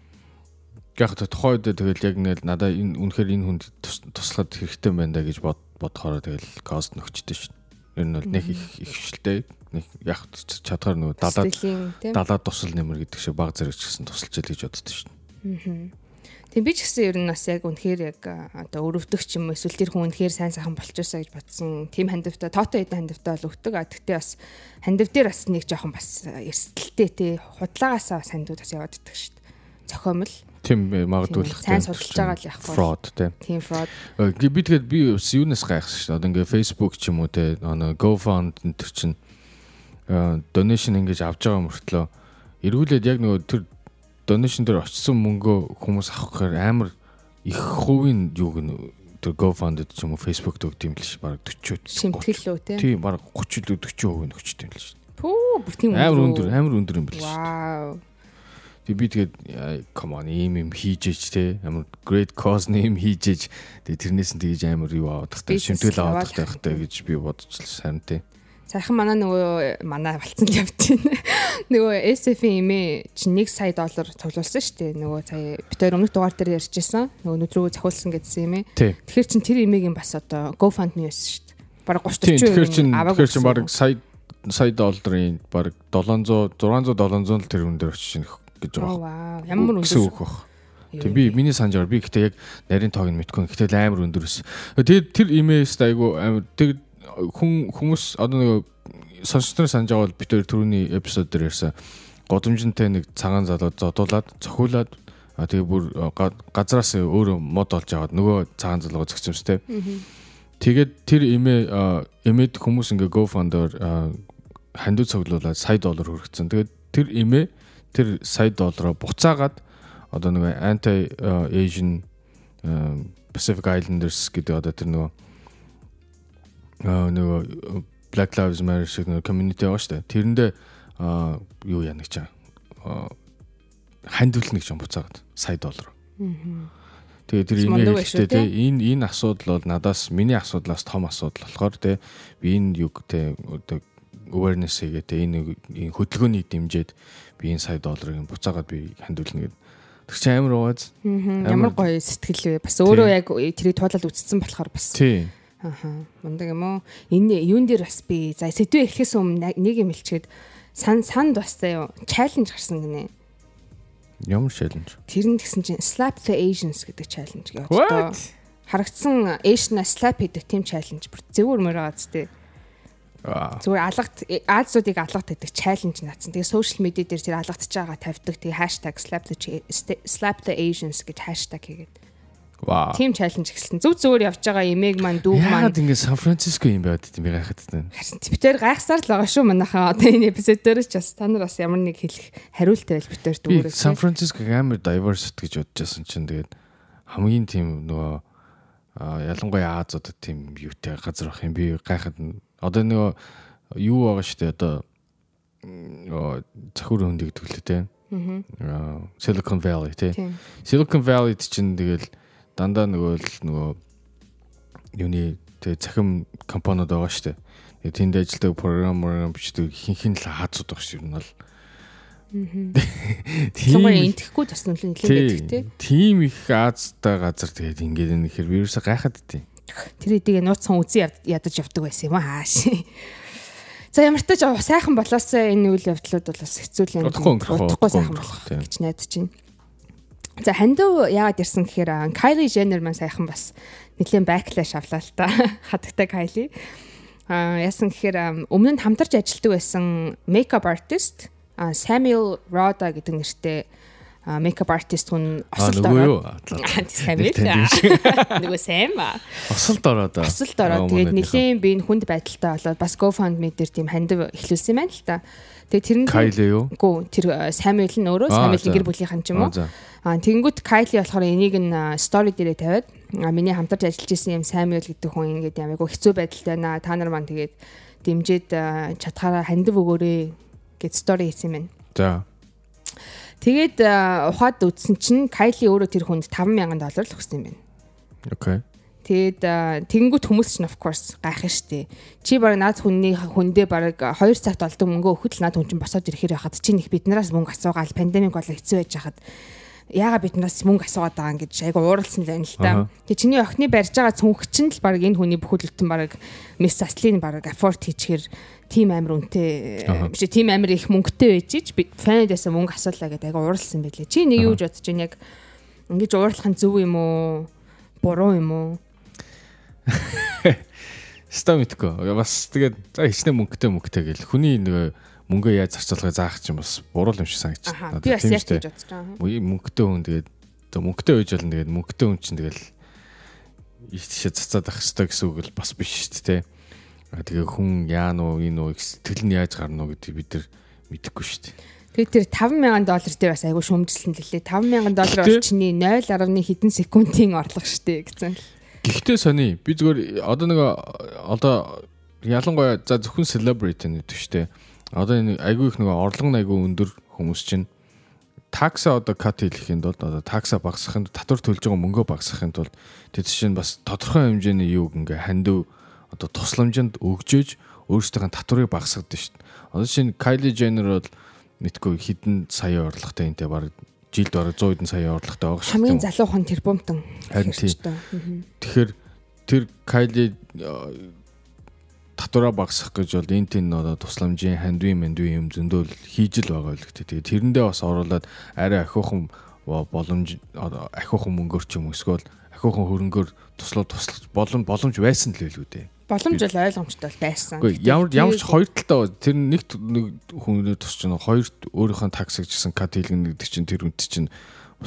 яг тухайд тэгэл яг нэг надаа энэ үнэхээр энэ хүнд туслахад хэрэгтэй байна да гэж бодохоор тэгэл кост нөхчтэй шин. Ер нь бол нэг их ихшилтэй нэг яг чадгаар нөгөө далаад далаад тусал нэмэр гэдэг шиг баг зэрэг ч гэсэн тусалж ил гэж боддоо шин. Аа. Тийм би ч гэсэн ер нь бас яг үнэхээр яг одоо өрөвдөгч юм эсвэл тэр хүн үнэхээр сайн сайхан болчихсоо гэж бодсон. Тим хандивтай тоотой хэдэн хандивтай бол өгдөг. А тэгтээ бас хандив дээр бас нэг жоохон бас эрсдэлтэй тий худлаагаасаа хандивд бас яваад идэх шүү дээ. Зохиомл. Тийм магадгүй сайн судалж байгаа л явах. Fraud тий. Тийм fraud. Би тэгээд би юунаас гайхсан шүү дээ. Одоо ингээ Facebook ч юм уу тий GoFund энэ төр чинь donation ингэж авч байгаа мөртлөө эргүүлээд яг нөгөө тэр donation дээр очсон мөнгөө хүмүүс авах гэхээр амар их хувийн юуг нь тэр GoFund ч юм уу Facebook өгд юм л ш баг forty шимтгэл үү те. Тийм баг thirty forty хувийн өгчтэй юм л ш. Пүү бүр тийм амар өндөр амар өндөр юм бэл ш. Вау. Тэг би тэгээд come on ийм юм хийж ич те амар great cause нэм хийж ич тэг тэрнээс нь тэгж амар юу аваад тахтай шимтгэл аваад тахтай гэж би бодчихлаа сайн те. Сайхан манай нөгөө манай болцсон л явж байна. Нөгөө эс эф-ийн имээ чи one сая доллар цуглуулсан шүү дээ. Нөгөө сая бид хоёр өмнөх дугаар дээр ярьжсэн. Нөгөө өдрөө захиулсан гэдсэн юм ээ. Тэгэхээр чин тэр имэйг бас одоо GoFundMe байсан шүү дээ. Бараг thirty forty аваад. Тэгэхээр чин бараг сая сая долларын бараг seven hundred six hundred seven hundred л тэр хүн дээр очиж гэх гэж байгаа. Вау. Ямар өндөр үг бах. Тэг би миний санджаар би гэхдээ яг нарийн тоог нь мэдгүй. Гэхдээ амар өндөрс. Тэгээд тэр имэйс айгу амар тэг хүн хүмүүс одоо нэг сонсогчдод санаж байгаа бол бид тэр түрүүний эпизод дээр ярьсан годомжинтай нэг цагаан залуу зодуулаад цохиулаад А тэгээ бүр газраас өөрөө мод олж аваад нөгөө цагаан залууга зөгчмөстэй. Тэгээд тэр имээ имэд хүмүүс ингээ GoFund-оор хандив цуглуулаад сая доллар хүргэсэн. Тэгээд тэр имээ тэр сая доллараа буцаагаад одоо нөгөө anti Asian Pacific Islanders гэдэг одоо тэр нөгөө нөгөө Black Lives Matter шиг нөгөө community байгаа шүү дээ. Тэрэндээ юу яа нэг чам хандивлна гэж буцаагаад сая доллар. Тэгээд тэр имээ хэлэхдээ те энэ энэ асуудал бол надаас миний асуудлаас том асуудал болохоор те би энэ юг те одоо awareness хийгээ те энэ хөдөлгөөний дэмжиж би энэ сая долларыг буцаагаад би хандивлна гэдэг. Тэр чинь амар ууз. Ямар гоё сэтгэл вэ? Бас өөрөө яг тэрийг туулаад үтцсэн болохоор бас. Тий. Аха. Мундаг юм уу? Энэ юун дээр бас би за сэдвээ эхлэхээс өмнө нэг юм хэлчихэд сан санд бас заяа чаленж гарсан гинэ. Ямар challenge? Тэр нь гэсэн чинь Slap the Asians гэдэг challenge гэж одоо харагдсан Asian slap гэдэг team challenge бүр зөвөр мөрөө газтэй. Зүгээр алгат Азиудыг алгат гэдэг challenge наацсан. Тэгээ social media дээр тэр алгатж байгаа тавьдаг. Тэгээ hashtag slap the slap the Asians гэж hashtag хийгээд. Вау. Team challenge гэсэн. Зүг зүгээр явж байгаа эмээг маань дүүг маань. Яагаад ингэ Сан Франциско юм байгаад тийм гайхаад тань. Харин битээр гайхсаар л байгаа шүү манайхаа. Одоо энэ эпизод дээр ч бас та нар бас ямар нэг хэлэх хариултаа байл битээр дүүрээ. Сан Франциско амар diverse гэж бодчихсон чинь тэгээд хамгийн тийм нөгөө ялангуяа Азиудад тийм юутай газар ах юм би гайхаад одоо нөгөө юу байгаа шүү дээ одоо захиур хөндөг гэдэг л дээ. Аа Silicon Valley тий. Silicon Valley чинь тэгэл дандаа нөгөө л нөгөө юуны тэг захим компаниуд байгаа шүү дээ. Тэнд ажилладаг программер бичдэг хинхэн л хаацууд байгаа шүү нь бол. Тийм интгэхгүй тас нь нэлээд байдаг тий. Тийм их Азтай газар тэгээд ингээд энэ хэр вирусаа гайхаад дий. Тэр эдийг нууцхан үзэн ядаж явдаг байсан юм аа хааш. За ямар ч тач сайхан болоосоо энэ үйл явдлууд бол бас хэцүү л юм. Удахгүй сайхан болох гэж найдаж байна. За хандив яагаад ирсэн гэхээр Kylie Jenner маань сайхан бас нэлээд backlash авлаа л та. Хатагтай Kylie. Аа яасан гэхээр өмнө нь хамтарч ажилладаг байсан makeup artist Samuel Roda гэдэг нэртэй makeup artist хүн осолд ороод Samuel нөгөө Sam осолд ороод осолд ороод тэгээд нэлээд би энэ хүнд байдалтай болоод бас GoFundMe дээр тийм хандив эхлүүлсэн байна л та. Тэгээд тэр нь Kylie юу? Гүү тэр Samuel нь өөрөө Samuel-ийн гэр бүлийнхэн ч юм уу. Аа тэгэнгүүт Kylie болохоор энийг нь story дээрээ тавиад миний хамтарч ажиллаж исэн юм Samuel гэдэг хүн ингээд ямайг хэцүү байдалтай байна. Та нар маань тэгээд дэмжиж чадхаараа хандив өгөөрэй гэж story хийсэн байна. За. Тэгээд ухаад үтсэн чинь Kylie өөрөө тэр хүнд таван мянган доллар л өгсөн юм байна. Окей. Тэгээд тэгэнгүүт хүмүүс чинь of course гайхах штэ. Чи баг наад хүнний хүндээ баг хоёр цагт олдог мөнгө өгөхөд л наад хүн чинь босоод ирэхээр яхад чи нэг биднээс мөнгө асуугаал пандемик болоо хэцүү байж хахад яага биднээс мөнгө асуугаад байгаа ингэж айгу ууралсан л байна л та. Тэгээ чиний охины барьж байгаа цүнх чинь л баг энэ хүний бүхэлдэлтэн баг Miss Ashley-г баг afford хийчихэр тим амир үнэтэй биш тим амир их мөнгөтэй байж чи фанадаас мөнгө асуулаа гэдэг айгу ууралсан байлээ. Чи нэг юу гэж бодож байна яг ингэж уурлах нь зөв юм уу? Буруу юм уу? Стамитко бас тэгээд за хичнээн мөнгөтэй мөнгөтэй гэл хүний нэг мөнгөө яаж зарцуулахыг заах чинь бас буруу юм шиг санагдчих. Би бас яаж гэж бодож байгаа юм. Мөнгөтэй хүн тэгээд мөнгөтэй байж болно тэгээд мөнгөтэй хүн чинь тэгэл их тийшээ цацаад ах хэрэгтэй гэсэн үг л бас биш шүү дээ. Тэгээ хүн яа нуу энэ үү сэтгэл нь яаж гарна уу гэдэг бид нар мэдэхгүй шүү дээ. Тэгээд тэр таван мянган доллар дээр бас айгүй шүмжилсэн лээ. таван мянган доллар бол чиний нуль гаруй хэдэн секундын орлого шүү дээ гэсэн. Гэхдээ сони би зүгээр одоо нэг одоо ялангуяа за зөвхөн celebrity гэдэг шүү дээ. Одоо энэ айгүй их нэг орлого нь айгүй өндөр хүмүүс чинь такса одоо кат хийхин тулд одоо такса багасгахын татвар төлж байгаа мөнгөө багасгахын тулд тэд чинь бас тодорхой хэмжээний юу ингээ хандив одоо тусламжинд өгжөөж өөрсдийн татварыг багасгадаг шүү дээ. Одоо чинь Kylie Jenner бол мэдгүй хэдэн сая орлоготой энтэй баг жилд бараг сто хэдэн сая орлоготой байгаа шүү. Хамгийн залуухан тэр бумтан. Харин тийм. Тэгэхээр тэр Kylie татвараа багасгах гэж бол энэ тийм одоо тусламжийн хандвийн мандвийн юм зөндөл хийж л байгаа л гэдэг. Тэгээ тэрэндээ бас оруулаад арай ахиухан боломж ахиухан мөнгөөр ч юм эсвэл ахиухан хөрөнгөөр туслах туслах боломж боломж байсан л байлгүй дээ. Боломж бол ойлгомжтой байсан. Гэхдээ ямар ямар ч хоёр талтай тэр нэг нэг хүмүүнээ тусч чинь хоёр өөрийнхөө такс гэжсэн кат хийлгэн гэдэг чинь тэр үнт чинь бас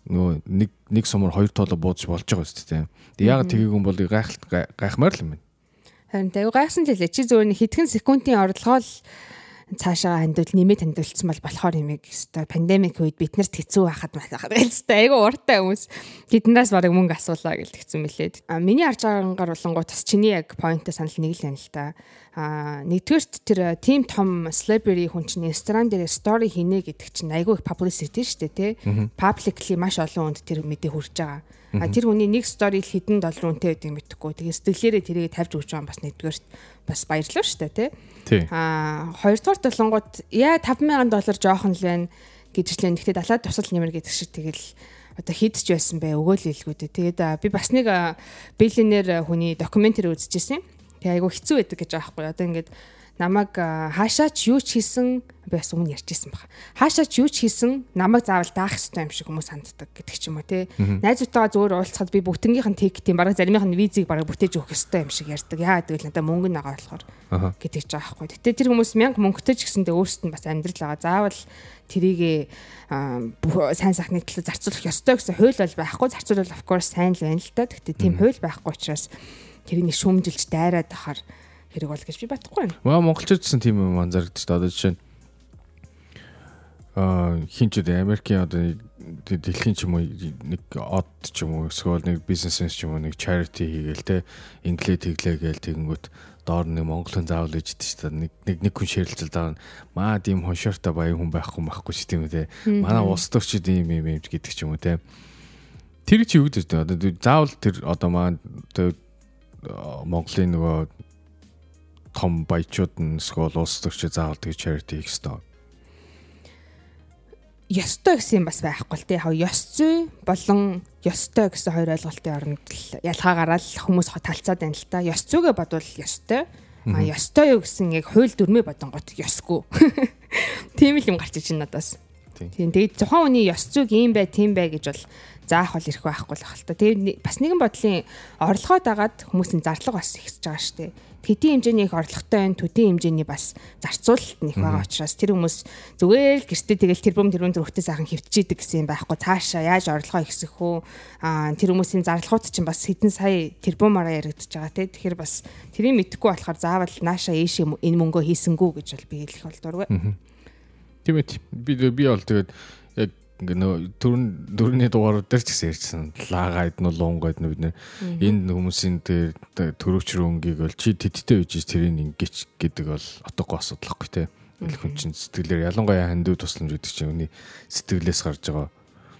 нөгөө нэг нэг сумаар хоёр тоолоо буудаж болж байгаа шүү дээ. Тэгээ яг тгийг юм бол гайх гайхмаар л юм байна. Харин аюу гайхсан л лээ. Чи зөвөр нэг хэдхэн секундын орлогоо л цаашаа хандвал нэмээд хандвалцсан бол болохоор юмэг өстой пандемик үед биднэрт хэцүү байхад байхад гэлстэй айгу уртай хүмүүс тэднээс барыг мөнгө асуулаа гэж тэгсэн мэлээд. А миний харж байгаагаар болонгууд бас чиний яг point санал нэг л байна л та. А нэгдүгээрт тэр team том celebrity хүн чинь Instagram дээр story хийнэ гэдэг чинь айгу их publicity шүү дээ тий. Publicly маш олон хүнд тэр мэдээ хүрч байгаа. А тэр хүний нэг story л хэдэн доллар үнэтэй байдгийг мэдэхгүй. Тэгээ сэтгэлээрээ тэрийг тавьж өгч байгаа бас нэгдүгээрт бас баярлалаа шүү дээ тий. Аа хоёрдугаар толонгууд яа таван мянган доллар жоохон л байна гэдэгчлэн гэхдээ далаад тусал нэмэр гэдэг шиг тэгэл одоо хийдэж байсан бай өгөөл илгүүдээ. Тэгээд би бас нэг биллионер хүний докюментари үзчихсэн. Тэгээ айгу хэцүү байдаг гэж байгаа байхгүй. Одоо ингээд намайг хаашаач юу ч хийсэн би бас өмнө ярьжсэн баг. Хаашаач юу ч хийсэн намайг заавал даах хэрэгтэй юм шиг хүмүүс ханддаг гэдэг ч юм уу тий. Найзуудтайгаа зүгээр уулзахад би бүгднгийнх нь тикетийн бараг заримынх нь визийг бараг бүтээж өгөх хэрэгтэй юм шиг ярьдаг. Яа гэдэг л надаа мөнгө нагаа болохоор гэдэг ч байгаа байхгүй. Гэтэ тэр хүмүүс мянга мөнгөтэй ч гэсэндээ өөрсдөд нь бас амьдрал байгаа. Заавал тэрийг сайн сайхны төлөө зарцуулах ёстой гэсэн хууль бол байхгүй. Зарцуулбал of course сайн л байна л та. Гэтэ тийм хууль байхгүй учраас тэрийг шүүмжилж дайраад ахаар хэрэг бол гэж би батхгүй байна. Маа монголчууд гэсэн тийм юм анзаардаг шүү дээ. Одоо жишээ нь аа хин ч үү Америкийн одоо дэлхийн ч юм уу нэг од ч юм уу эсвэл нэг бизнесмен ч юм уу нэг charity хийгээл те инглээ тэглээ гээл тэгэнгүүт доор нэг монголын заавал ээж дээ шүү дээ. Нэг нэг нэг хүн ширэлцэл даана. Маа тийм хоншортой баян хүн байхгүй байхгүй ч тийм үү те. Манай улс төрчид ийм ийм юм гэдэг ч юм уу те. Тэр чи юу гэдэг вэ? Одоо заавал тэр одоо маа Монголын нөгөө том баячууд нь эсвэл улс төрчид заавал тэг charity хийх ёстой. Ёстой гэсэн юм бас байхгүй л тий. Яг ёс зүй болон ёстой гэсэн хоёр ойлголтын оронд ялгаа гараад хүмүүс талцаад байна л та. Ёс зүйгээ бодвол ёстой. А ёстой юу гэсэн яг хууль дүрмээ бодонгот ёсгүй. Тийм л юм гарч иж надаас. Тийм. Тэгээд тухайн хүний ёс зүйг ийм бай, тийм бай гэж бол заах бол ирэх байхгүй л хэл та. Тэгээд бас нэгэн бодлын орлогоо дагаад хүмүүсийн зарлага бас ихсэж байгаа шүү дээ. Хэдийн хэмжээний их орлоготой байна, төдийн хэмжээний бас зарцуулалт нь их байгаа учраас тэр хүмүүс зүгээр л гэртээ тэгэл тэрбум тэрбум төгрөгтэй сайхан хөвтчихийдэг гэсэн юм байхгүй. Цаашаа яаж орлогоо ихсэх үү? Аа тэр хүмүүсийн зарлагууд чинь бас хэдэн сая тэрбумаараа яригдчихэж байгаа те. Тэгэхээр бас тэрийг мэдэхгүй болохоор заавал наашаа ийшээ энэ мөнгөө хийсэнгүү гэж бол би хэлэх болдургүй. Тийм ээ. Би би бол тэгээд яг нөө түрэн дөрөвний дугаарууд дээр ч гэсэн ярьсан. Лагайд нь лунгайд нь бид нэ энэ хүмүүсийн тэр төрөвчрөө өнгийг бол чи тэттэй үжиж тэрийг ингээч гэдэг бол отоггүй асуудал байхгүй те. Хүн чинь сэтгэлээр ялангуяа хандив тусламж гэдэг чинь үний сэтгэлээс гарч байгаа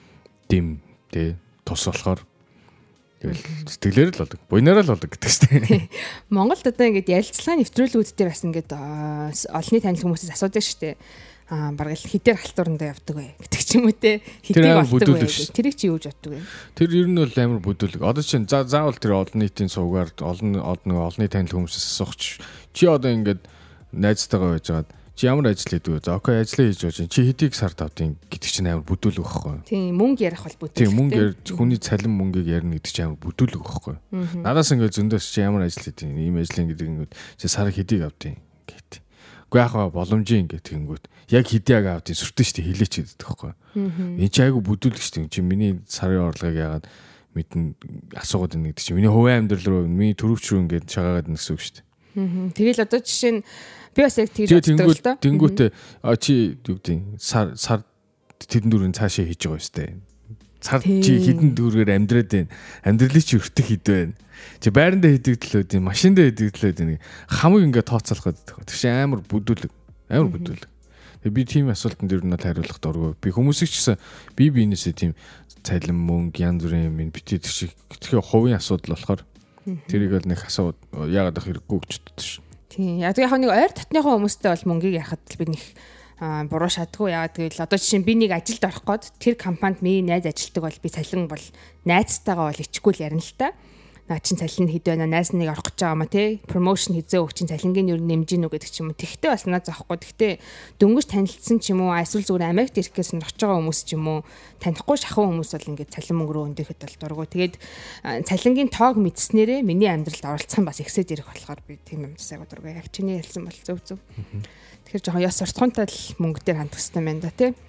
дэм те тус болохоор тэгэл сэтгэлээр л болдог. Буйнараа л болдог гэдэг чинь. Монголд одоо ингээд ярилцлагын нэвтрүүлгүүд дээр бас ингээд олонний танил хүмүүсээс асуудаг шүү дээ. Аа бараг л хідээр халтуурандаа явдаг бай гэдэг ч юм уу те. Хідийг олдог бай. Тэрийг чи юу гэж боддог вэ? Тэр ер нь бол амар бүдүүлэг. Одоо чинь заавал тэр олон нийтийн сувгаар олон олон олонний танил хүмүүсээс асуух чи одоо ингээд найзтайгаа байжгаад чи ямар ажил хийдэг вэ? За окей ажлаа хийж байгаа чинь чи хэдийг сард авдیں гэдэг чинь амар бүдүүлэг байхгүй. Тийм мөнгө ярих бол бүдүүлэг. Тийм мөнгө ярь хүний цалин мөнгийг ярина гэдэг чинь амар бүдүүлэг байхгүй. Надаас ингээд зөндөс чи ямар ажил хийдэг ийм ажлын гэдэг ингээд чи сар хэдийг авдیں гэдэг. Уу яхаа боломжийн ингээд тэгэнгүүт яг хэдийг авдیں сүртэн штэ хилээч гэдэг байхгүй. Энэ чи айгу бүдүүлэг штэ. Чи миний сарын орлогыг яагаад мэдэн асуугаад байна гэдэг чи миний хувийн амьдрал руу миний төрөвч рүү ингээд шагаагаад байна гэсэн үг штэ. Тэгэл одоо жишээ нь би бас яг тэгж боддог л доо. Тэнгүүтээ чи юу гэдэг сар сар тэдэн дөрөв цаашаа хийж байгаа штэ. Сар чи хэдэн дөрөөр амьдраад байна. Амьдралыг чи өртөх хэд байна. Чи байранда хийдэг төлөөд юм, машиндаа хийдэг төлөөд нэг хамаг ингээд тооцоолох гэдэг. Тэр чинь амар бүдүүлэг. Амар бүдүүлэг. Тэгээ би тийм асуултанд ер нь хариулах дургүй. Би хүмүүсийг ч гэсэн би биенээсээ тийм цалин мөнгө янз бүрийн юм битээ тэр шиг тэгэхээр хувийн асуудал болохоор тэрийг бол нэг асууд яагаад ах хэрэггүй гэж боддог ш. Тийм. Яг яг нэг ойр татныхаа хүмүүстэй бол мөнгийг ярахад би нэг буруу шатгүй яагаад гэвэл одоо жишээ нь би нэг ажилд орох гээд тэр компанид миний найз ажилтдаг бол би цалин бол найзтайгаа бол ичгүй л ярина л та. Наа чин цалин хэд байна найз нэг орох гэж байгаа ма тий промошн хийзээ өг чин цалингийн юу нэмж гин үү гэдэг ч юм уу тэгтээ бас наа захгүй тэгтээ дөнгөж танилцсан ч юм уу эсвэл зүгээр Америкт ирэх гэсэн очиж байгаа хүмүүс ч юм уу танихгүй шахуу хүмүүс бол ингээд цалин мөнгө рүү өндөөхөд бол дургу тэгээд цалингийн тоог мэдснээрээ миний амьдралд оролцсон бас ихсээд ирэх болохоор би тийм юм засаагүй дургу яг чиний хэлсэн бол зөв зөв тэгэхээр жоохон ёс суртахуунтай л мөнгө дээр хандах хэрэгтэй байна да тий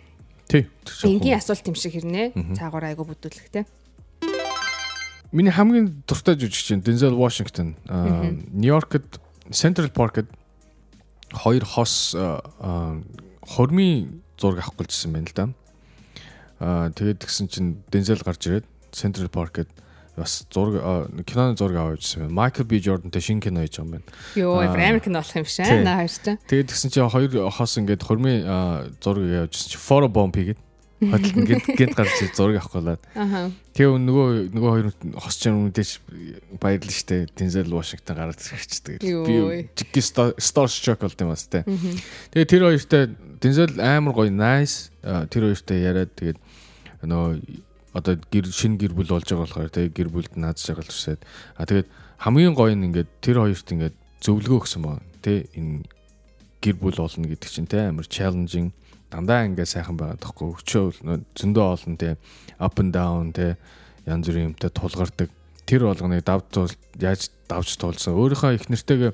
Тий. Энгийн асуулт юм шиг хэрнээ. Цаагаараа айгу бүдүүлэхтэй. Миний хамгийн дуртай жүжигчин Denzel Washington Нью-Йоркд Central Park-д хоёр хос хормын зураг авах гэлжсэн байна л да. Аа тэгээд тэгсэн чинь Denzel гарч ирээд Central Park-д бас зураг киноны зураг аваад ирсэн байна. Michael B. Jordan-тэй шинэ кино хийж байгаа юм байна. Йоо, Америк кино болох юм шиг аа наа хайрч. Тэгээд тэгсэн чинь хоёр хос ингээд хормын зураг явуулж ирсэн чинь photobomb хийгээд хөдөлгөн гэнт гэнт гарч зураг авах болоод. Аха. Тэгээ нөгөө нөгөө хоёр хос чинь үнэдэж баярлал штэ. Denzel Washington гараад ирчихдэг. Би жигги star shock болд юм бас тэ. Тэгээ тэр хоёртой Denzel амар гоё nice. Тэр хоёртой яриад тэгээд нөгөө одоо гэр шинэ гэр бүл болж байгаа болохоор тэгээ гэр бүлд наадж байгаа л үсээд. А тэгээд хамгийн гоё нь ингээд тэр хоёрт ингээд зөвлөгөө өгсөн байна. Тэ энэ гэр бүл болно гэдэг чинь тэ амар challenging дандаа ингээд сайхан байгаа тоххой өчөө зөндөө олон тэ up and down тэ янз бүрийн юмтай тулгардаг. Тэр болгоныг давж яаж давж туулсан. Өөрийнхөө их нэртэйгээ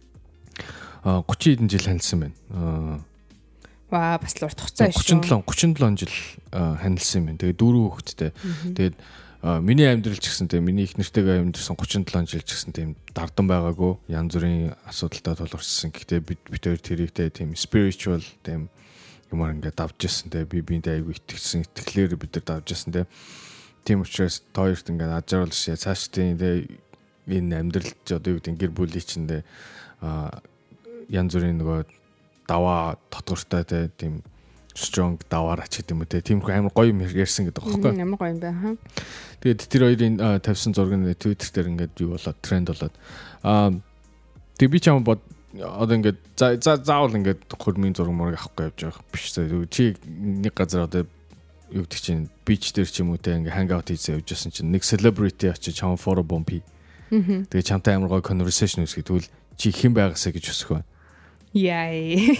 thirty хэдэн жил танилсан байна. Ваа бас л урт хугацаа шүү. thirty-seven thirty-seven жил танилсан юм байна. Тэгээ дөрөв хүүхэдтэй. Тэгээд миний амьдрал ч гэсэн тийм миний их нэртэйгээ амьдсан thirty-seven жил ч гэсэн тийм дардан байгаагүй янз бүрийн асуудалтай тулгарсан. Гэхдээ бид бид хоёр тэрийгтэй тийм spiritual тийм юмар ингээд давж ирсэн те би биэндээ айгүй итгэсэн итгэлээр бид нар давж ирсэн те. Тийм учраас тоёрт ингээд ажруулж цааш тийм те энэ амьдралд одоо юу гэдэг гэр бүлийн чиндээ а янз бүрийн нөгөө даваа татвартай те тийм strong даваар ач гэдэг юм үү те тийм амар гоё юм ярьсан гэдэг байхгүй ямар гоё юм бэ хаа. Тэгээд тэр хоёрын тавьсан зураг нь Twitter дээр ингээд юу болоод тренд болоод а тэг би ч юм бод одоо ингээд за заавал ингээд хөрмийн зураг мураг авахгүй явж байгаа биш үү чи нэг газар одоо юу гэдэг чинь beach дээр ч юм уу те ингээд hang out хийж явж байсан чинь нэг celebrity очиж чам photobomb хий. Тэгээ чамтай амар гоё conversation үүсгэх тэгвэл чи хэн байгаасаа гэж өсөх байна. Яй.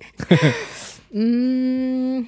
Мм.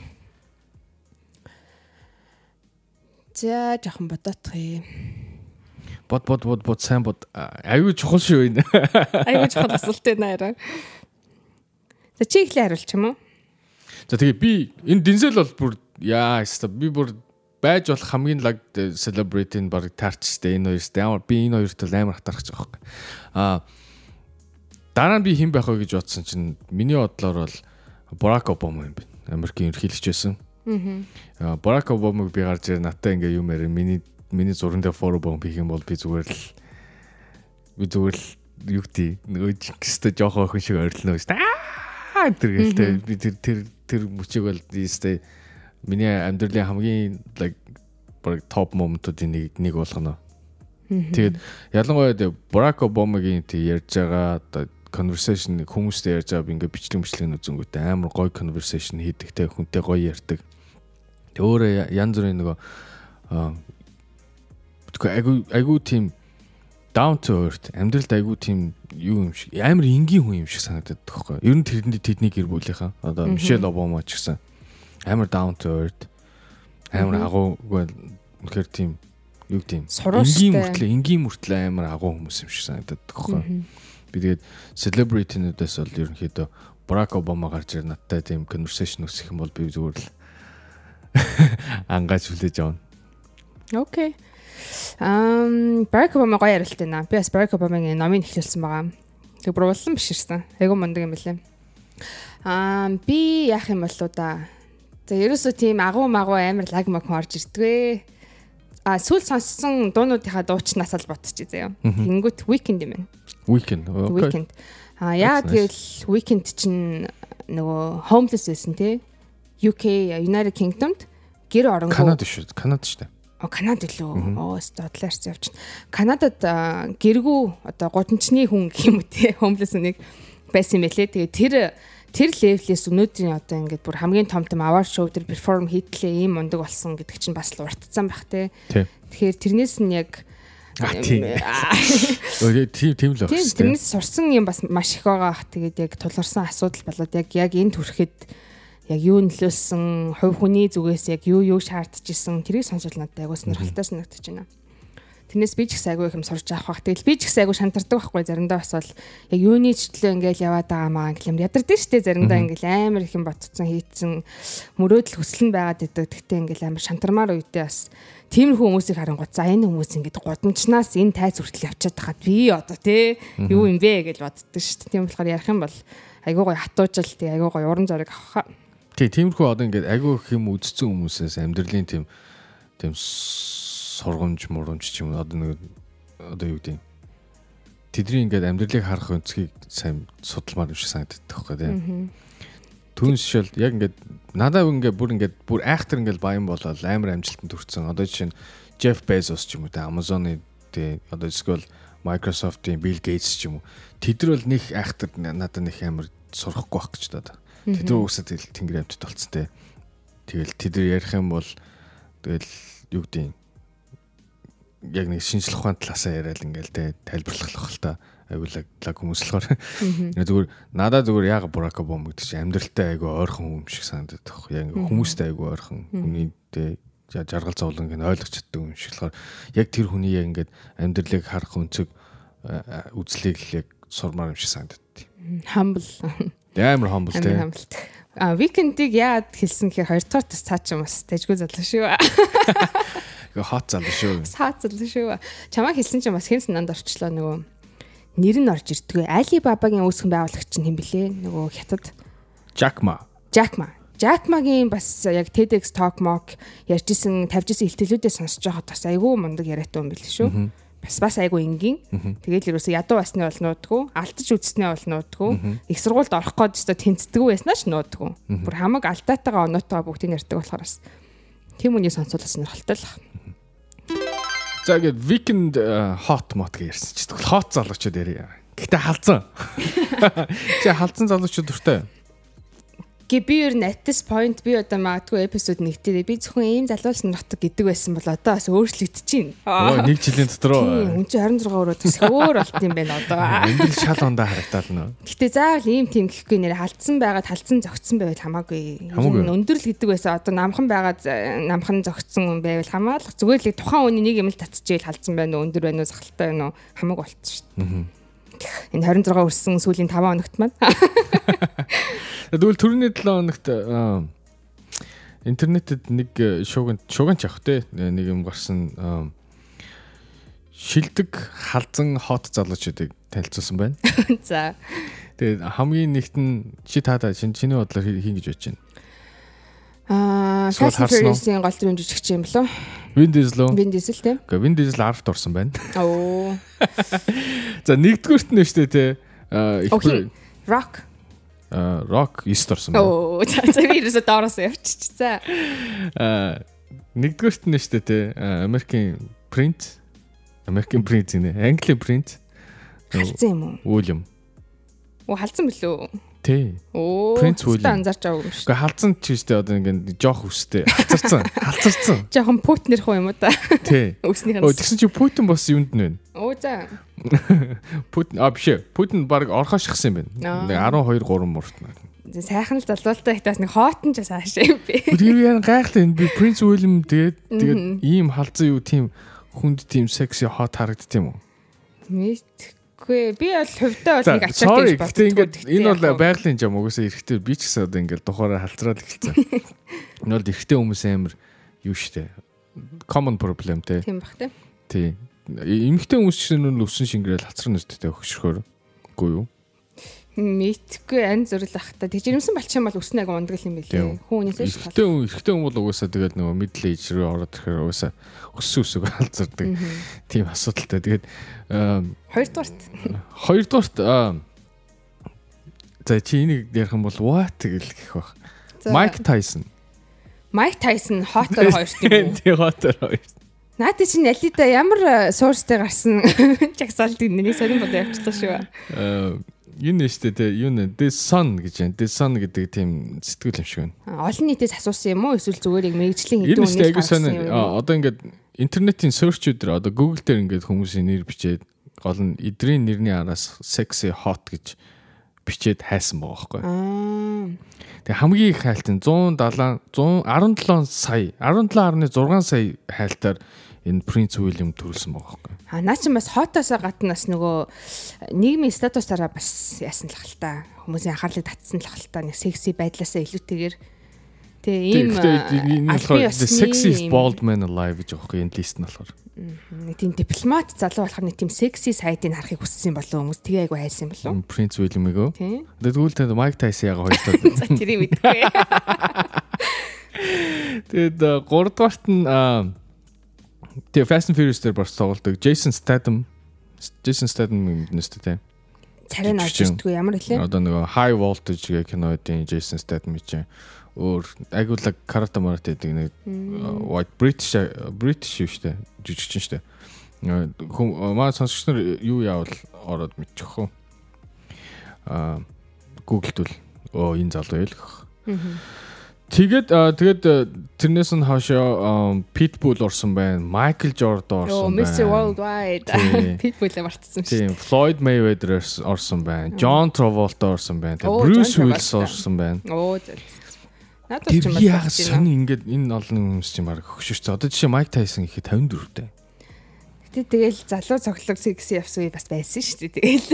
За жоохон бодоох юм. Бод бод бод бод сайн бод аюу чухал шүү энэ. Аюу чухал асуулт байна арай. За чи ихлэ хариулчих юм уу? За тэгээ би энэ Denzel бол бүр яа хэвээр би бүр байж болох хамгийн лаг celebrity-ийн баг таарчтэй энэ хоёрт амар би энэ хоёрт л амар хатарч байгаа байхгүй. Аа дараа нь би хэн байх вэ гэж бодсон чинь миний бодлоор бол Barack Obama юм байна. Америкийн ерөнхийлөгч байсан. Аа Barack Obama-г би гарч ирээ надтай ингээ юм ярив миний миний зурган дээр photobomb хийх юм бол би зүгээр л би зүгээр л юу гэдэг нөгөө жигстэй жоохоо охин шиг ойрлоо шүү дээ. Аа тэр гэлтэй би тэр тэр тэр мөчөг бол ийстэй миний амьдралын хамгийн like топ моментуудын нэг нэг болгоно. Тэгээд ялангуяа Barack Obama-гийн тий ярьж байгаа одоо conversation хүмүүстэй ярьж байгаа би ингээ бичлэг бичлэг үзэнгүүтээ амар гоё conversation хийдэг те хүнтэй гоё ярьдаг. Тэг өөрөө янз бүрийн нөгөө айгу айгу тийм down to earth амьдралд айгу тийм юу юм шиг амар энгийн хүн юм шиг санагдаад тоххой. Ер нь тэрэнд тэдний гэр бүлийнхаа одоо Michelle Obama ч гэсэн амар down to earth амар агуу үнэхээр тийм юу тийм энгийн мөртлөө энгийн мөртлөө амар агуу хүмүүс юм шиг санагдаад тоххой. Би тэгээд celebrity-нүүдээс бол ерөнхийдөө Barack Obama гарч ир надтай тийм conversation үсэх юм бол би зүгээр л ангааж хүлээж авна. Окей. Ам Barack Obama гоё ярилт байна. Би бас Barack Obama-гийн номыг эхлүүлсэн байгаа. Тэг бүр улам биширсэн. Айгу мундаг юм билээ. Ам би яах юм болоо да. За ерөөсөө тийм агуу магуу амар лаг маг орж ирдгээ. А сүүл сонссон дуунуудынхаа дуучнаас л бодчих заяа. Тэнгүүт Weekend юм байна. Weekend. Weekend. А яа тэгэл Weekend чинь нөгөө homeless байсан тий. ю кей United Kingdom-д гэр оронгүй. Канада шүү. Канада шүү дээ. О Канада лөө. Оо стодлаарч явчихна. Канадад гэргүй одоо гудамжны хүн гэх юм үү те homeless нэг байсан юм байлээ. Тэгээ тэр тэр левлээс өнөөдрийн одоо ингээд бүр хамгийн том том award show дээр перформ хийдлээ ийм мундаг болсон гэдэг чинь бас л уртцсан байх те. Тэгэхээр тэрнээс нь яг тийм тийм л байна. Тэрнээс сурсан юм бас маш их байгаа. Тэгээд яг тулгарсан асуудал болоод яг яг энд хүрэхэд яг юу нөлөөлсөн, хувь хүний зүгээс яг юу юу шаардж исэн тэрийг сонсвол надад айгуу сонирхолтой санагдаж байна. Тэрнээс би ч их айгүй юм сурч авах бах. Тэгэл би ч их айгүй шантардаг байхгүй заримдаа бас бол яг юуны чиглэл ингээл яваад байгаа маа ингээл ядардаг штэ заримдаа ингээл амар их юм ботцсон хийцэн мөрөөдөл хүсэл нь байгаад идэг. Тэгтээ ингээл амар шантармаар үедээ бас тиймэрхүү хүмүүсийг харангуут за энэ хүмүүс ингээд гудамжнаас энэ тайз хүртэл явчихад хахад би одоо тий юу юм бэ гэж боддоо штэ. Тийм болохоор ярих юм бол айгүй гоё хатуужил тий айгүй гоё уран зориг авах. Тий тиймэрхүү одоо ингээд айгүй их юм үзсэн хүмүүсээс амьдралын тийм тийм сургамж мурамж ч юм одоо нэг одоо юу гэдэг тэдний ингээд амьдралыг харах өнцгийг сайн судалмаар юм шиг санагддаг байхгүй тийм. Түүнээс шил яг ингээд надад ингээд бүр ингээд бүр айхтар ингээд баян болоод амар амжилтанд хүрсэн. Одоо жишээ нь Jeff Bezos ч юм уу те Amazon-ы те одоо эсвэл Microsoft-ийн Bill Gates ч юм уу. Тэд нар бол нэг айхтар надад нэг амар сурахгүй байх гэж бодоо. Тэд нар уусаа тэгэл тэнгэр амтд болцсон те. Тэгэл тэд нар ярих юм бол тэгэл юу гэдэг яг нэг шинжлэх ухааны талаасаа яриад ингээл те тайлбарлах л та айгуулаг лаг хүмүүс болохоор зүгээр надад зүгээр яг Барак Обама гэдэг чинь амьдралтай айгүй ойрхон юм шиг санагдаад байхгүй яг хүмүүстэй айгүй ойрхон хүний те жаргал зовлон гэн ойлгож чаддаг юм шиг болохоор яг тэр хүний яг ингээд амьдралыг харах өнцөг үзлийг л яг сурмаар юм шиг санагдаад. Humble. Амар humble те. А Weekend-ийг яагаад хэлсэн гэхээр хоёр дахь tas цаа ч юм бас дэжгүй залуу шүү. Хот залуу шүү. Хот залуу шүү. Чамаа хэлсэн чинь бас хэн санаанд орчлоо нөгөө нэр нь орж ирдгүй. Alibaba-гийн үүсгэн байгуулагч нь хэм блэ? Нөгөө хятад. Jack Ma. Jack Ma. Jack Ma-гийн бас яг TEDx Talk Mock ярьжсэн тавьжсэн илтгэлүүдээ сонсож байхад бас айгүй мундаг яриатай юм билээ шүү. Бас бас айгүй энгийн. Тэгэл ерөөсө ядуу басны бол нуудгүй, алдаж үзснээ бол нуудгүй, их сургуульд орох гээд өстө тэнцдэггүй байснаа ч нуудгүй. Бүр хамаг алдаатайгаа оноотойгоо бүгдийг ярьдаг болохоор бас тийм үний сонсуулах сонирхолтой л. За ингээд Weekend hot mot гэж ярьсан ч тэгвэл hot залуучууд ярья. Гэхдээ халзан. Чи халзан залуучууд дуртай. Гэ би ер нь at this point би одоо магадгүй эпизод нэг дээр би зөвхөн ийм залуулсан нутаг гэдэг байсан бол одоо бас өөрчлөгдөж байна. Оо нэг жилийн дотор хүн чинь двадцать sáu өрөөд бас өөр болт юм байна одоо. Энд л шал ондоо харагдаад нөө. Гэтэ заавал ийм тийм гэхгүй нэр халдсан байгаад халдсан зөгцсөн байвал хамаагүй. Өндөр л гэдэг байсан одоо намхан байгаад намхан зөгцсөн байвал хамаалах зүгээр л тухайн хүний нэг юм л татчихвэл халдсан байна уу өндөр байна уу сахалтай байна уу хамаагүй болчихсон шүү дээ. Энэ двадцать sáu өрсөн сүүлийн five хоногт маань. Тэгвэл түрүүний seven хоногт интернетэд нэг шууган шууганч авах те нэг юм гарсан шилдэг халзан хот залуучуудыг танилцуулсан байна. За. Тэгээд хамгийн нэгт нь чи таада чиний бодлоор хийн гэж бодож байна. Аа, Fast and Furious-ийн гол дүрийн жүжигч юм болов? Vin Diesel. Vin Diesel те. Гэхдээ Vin Diesel ten-т орсон байна. Оо. За нэгдүгürt нь шүү дээ те. Окей. Rock. Аа, Rock nine-т орсон байна. Оо, за за вирусо доороос явчих. За. Аа, нэгдүгürt нь шүү дээ те. American Prince. American Prince нэ. Английн Prince. Халзан юм уу? William. Оо, халзан билүү? Тий. Оо. Prince William. Анзаарч байгаа юм шүү. Гэхдээ халзан ч шүү дээ одоо ингээд жоох өстэй. Халцарсан. Халцарсан. Жохон Путинэр хөө юм уу та? Тий. Өснийх нь. Оо, тэгсэн чи Путин бас юунд нь вэ? Оо за. Путин а биш. Путин баг орхоо шахсан юм байна. twelve three мурт. Сайхан л залуултай ихтаас нэг хоотон ч хаашаа юм бэ. Тэр яа гайхлаа энэ би Prince William тэгээд тэгээд ийм халзан юу тийм хүнд тийм секси хот харагдт юм уу? Мэдгүй. Би бол хувьдаа бол нэг ачаад гэж боддог. Гэхдээ ингээд энэ бол байгалийн жам угсаа эрэхтэй би ч гэсэн одоо ингээд тухаараа халзраад эхэлсэн. Энэ бол эрэхтэй хүмүүс амар юу штэ. Common problem те. Тийм бах те. Тий. Эмэгтэй хүмүүс ч нүүн өссөн шингэрэл хацрын өстэй өгшөхөр. Үгүй юу? Мэдгүй ан зүрлах та. Тэг жирэмсэн болчих юм бол өснө аг ундгал юм билээ. Хүн үнээсээ шалтгаалсан. Эрэхтэй хүн эрэхтэй хүн бол угаасаа тэгээд нөгөө middle age рүү ороод ирэхээр угаасаа өссөн өсөг халзардаг. Тийм асуудалтай. Тэгээд хоёрдугарт. Хоёрдугарт за чи энийг ярих юм бол what гэл гэх бах. Mike Tyson. Mike Tyson хотор хоёрт юм уу? Тий хотор хоёрт. Наад чинь Алида ямар суурстай гарсан чагсаалтын нэг сонирн бодоо явчихлаа шүү. Аа энэ нэштэй те юу нэ The Sun гэж байна. The Sun гэдэг тийм сэтгүүл юм шиг байна. Олон нийтээс асуусан юм уу? Эсвэл зүгээр яг мэрэгжлийн хэдэн үнээс гарсан юм. Одоо ингээд интернетийн search дээр одоо Google дээр ингээд хүмүүсийн нэр бичээд гол нь эдрийн нэрний араас sexy hot гэж бичээд хайсан байгаа байхгүй. Тэгээ хамгийн их хайлт нь one seventy one seventy-seven сая seventy-seven point six сая хайлтаар энэ Prince William төрүүлсэн байгаа байхгүй. А наа чи бас хотоосоо гадна бас нөгөө нийгмийн статусаараа бас яасан л хальтаа. Хүмүүсийн анхаарлыг татсан л хальтаа. Нэг секси байдлаасаа илүүтэйгээр тэгээ ийм болохоор the sexiest bald man alive гэж байгаа юм энэ лист нь болохоор. Нэг тийм дипломат залуу болохоор нэг тийм секси сайтыг харахыг хүссэн болов хүмүүс тэгээ айгу хайсан болов. Prince William-ыг. Тэгвэл тэ Mike Tyson яга хоёртой. За тэрийг мэдгүй. Тэгээд гуравдугаарт нь тэгээ Fast and Furious дээр бас тоглодог Jason Statham. Jason Statham юм нэстэ тэ. Царай навч ирдэггүй ямар хэлээ? Одоо нөгөө High Voltage гэх кинодын Jason Statham чинь өөр агуулга карата март гэдэг нэг white British British юу штэ жижигчин штэ. Маа сонсогч нар юу яавал ороод мэдчих хөө. Аа Google-д оо энэ залуу ял гэх. Тэгээд тэгээд тэрнээс нь хаашаа Pitbull орсон байна. Michael Jordan орсон байна. Mister Worldwide. Pitbull-ыг мартсан шүү. Тийм, Floyd Mayweather орсон байна. John Travolta орсон байна. Bruce Willis орсон байна. Оо зөв. Надад ч юм байна. Яг сони ингээд энэ олон хүмүүс чинь баг хөшөрч. Одоо жишээ Mike Tyson ихэд пятьдесят дөрөвтэй. Гэтэ тэгэл залуу цоглог секси явсан үе бас байсан шүү дээ. Тэгэл.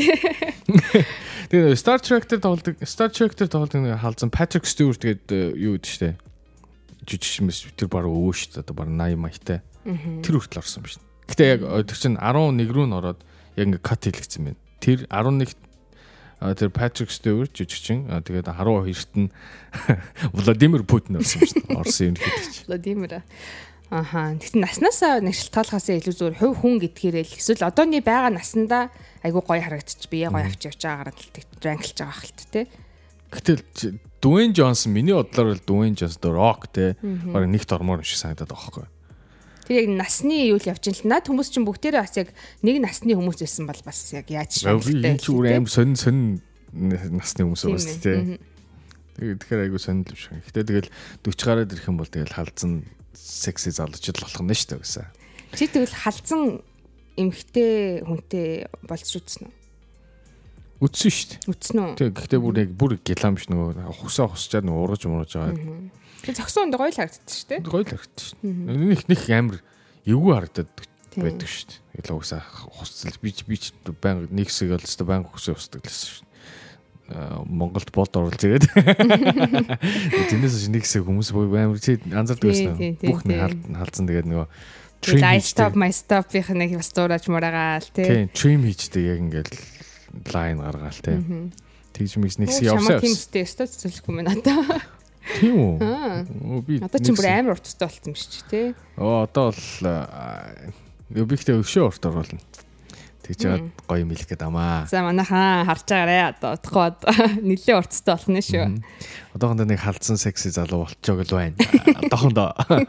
Тэгээ Star Trek дээр тоглодог. Star Trek дээр тоглодог халзан Patrick Stewart гэдэг юу гэдэг штэ. Жижиг юмс тэр баг өвөө штэ. Одоо баг eighty маягтай. Тэр хүртэл орсон биш. Гэтэ яг тэр чинь eleven рүү н ороод яг ингээд кат хийлгэсэн байна. Тэр eleven тэр Patrick Stewart жижигчин. Тэгээд twelve-т нь Владимир Путин орсон биш. Орсон юм хэд ч. Владимир. Аха. Тэгсэн наснасаа нэг шалтгаалахаас илүү зүгээр хувь хүн гэдгээрээ л эсвэл одооний байгаа насандаа айгуу гоё харагдчих бие гоё авч явж байгаагаар л ранклж байгаа хэлт те. Гэтэл Dwayne Johnson миний бодлоор л Dwayne Johnson The Rock те. Бараг нэгт ормоор юм шиг санагдаад байгаа байхгүй. Тэг яг насны юу л явж ин л наад хүмүүс чинь бүгдээрээ бас яг нэг насны хүмүүс байсан бол бас яг яаж шаардлагатай. Энэ ч үр аим сонин сонин насны хүмүүс бас те. Тэгээд тэгэхээр айгуу сонил юм шиг. Гэтэ тэгэл forty гараад ирэх юм бол тэгэл халдсан секси залуучууд болох нь шүү дээ гэсэн. Чи тэгвэл халдсан эмхтэй хүнтэй болцож үзсэн үү? Үзсэн шүү дээ. Үзсэн үү? Тэг гэхдээ бүр яг бүр гялам биш нөгөө хусаа хусчаад нөгөө ургаж мурж байгаа. Тэг зогсон үндэ гоё л харагддаг шүү дээ. Гоё л харагддаг шүү. Нэг нэг амар эвгүй харагдаад байдаг шүү дээ. Ялаа уусаа хусцал би би баян нэг хэсэг бол өстой баян хусаа устдаг лсэн шүү. Монголд болд оруулж ирээд. Тэрнээс нэг хэсэг хүмүүс амар чи анзаардаг байсан. Бүх нэг халдсан тэгээд нөгөө I stop my stop их нэг бас дуурайж мурагаал тий. Тийм, trim хийждэг яг ингээл line гаргаал тий. Тэгж мэгс нэг хэсэг явсаа. Тийм үстэй өстой цэцэлэхгүй мэн одоо. Тийм үү? Би одоо ч бүр амар урттай болсон юм шиг тий. Оо одоо бол би ихтэй өвшөө урт оруулна. Тэгж жаад гоё мэлэх гээд амаа. За манайхаа харж байгаарэ одоо утгууд нэлээ уртстай болох нь шүү. Одоохондоо нэг халдсан секси залуу болчихог л байна. Одоохондоо.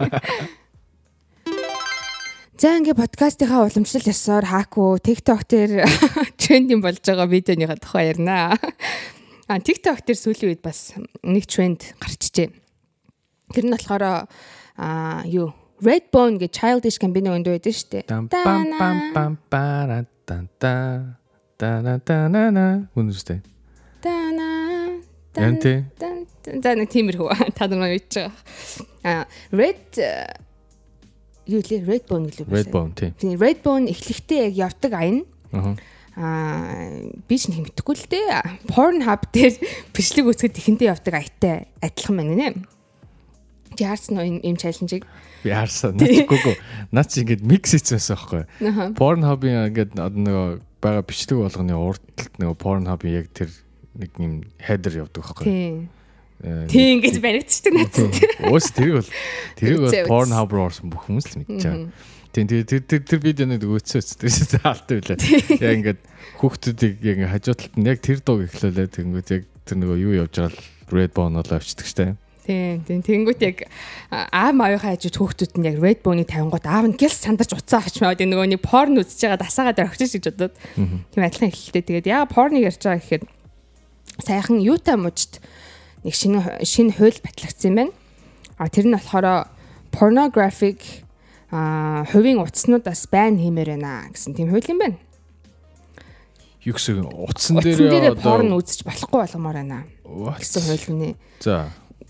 За ингээ подкастынхаа уламжлал ёсоор хааку TikTok дээр трендинг болж байгаа видеоныхаа тухай ярина. А TikTok дээр сүүлийн үед бас нэг тренд гарчжээ. Тэр нь болохоор а юу Redbone гэж Childish Gambino өндөө байдаг шүү дээ. Пам пам пам пара тан та та на та на на үнэстэй. Тана тан тан за нэг тиймэрхүү та нар үйж байгаа. А Red юу лээ Redbone гэлээ байна. Redbone тийм. Redbone эхлэхдээ яг явдаг айн. Аа аа би ч нэг мэдэхгүй л дээ. Pornhub дээр бичлэг үзэхэд ихэндээ явдаг аяттай адилхан байна нэ. Чи харсан уу энэ чаленжийг? Би харсан. Наачихгүй. Наач ингэж микс хийчихсэн байхгүй. Pornhub-ийн ингээд нөгөө байгаа бичлэг болгоны урдталт нөгөө Pornhub-ийн яг тэр нэг юм header явдаг байхгүй. Тийм. Тийм гэж баригдчихдаг наац. Өөс тэрийг бол тэрийг бол Pornhub руу орсон бүх хүмүүс л мэдчихэж байгаа. Тийм тэр тэр тэр видеоныг өгөөцөө өцтэй алтай билээ. Яг ингээд хүүхдүүдийг яг хажууталт нь яг тэр дууг эхлүүлээ. Тэнгүүт яг тэр нөгөө юу явж байгаа л Redbone болоо авчдаг штэ. Тийм тийм тэнгүүт яг аав маавынхаа хажууд хүүхдүүд нь яг Redbone-ыг тавингууд аав нь гэл сандарч уцаа авчмаа гэдэг нөгөө нэг порн үзэж байгаа дасаагаа дээр огчж гэж бодоод тийм адилхан эхэлтэй. Тэгээд яа порныг ярьж байгаа гэхээр саяхан Юта мужид нэг шинэ шинэ хууль батлагдсан юм байна. А тэр нь болохоор pornographic а хувийн утаснуудаас байн хиймээр байна гэсэн тийм хууль юм байна. Юу гэсэн утсан дээр одоо порн үзэж болохгүй болгомоор байна гэсэн хууль үнэ. За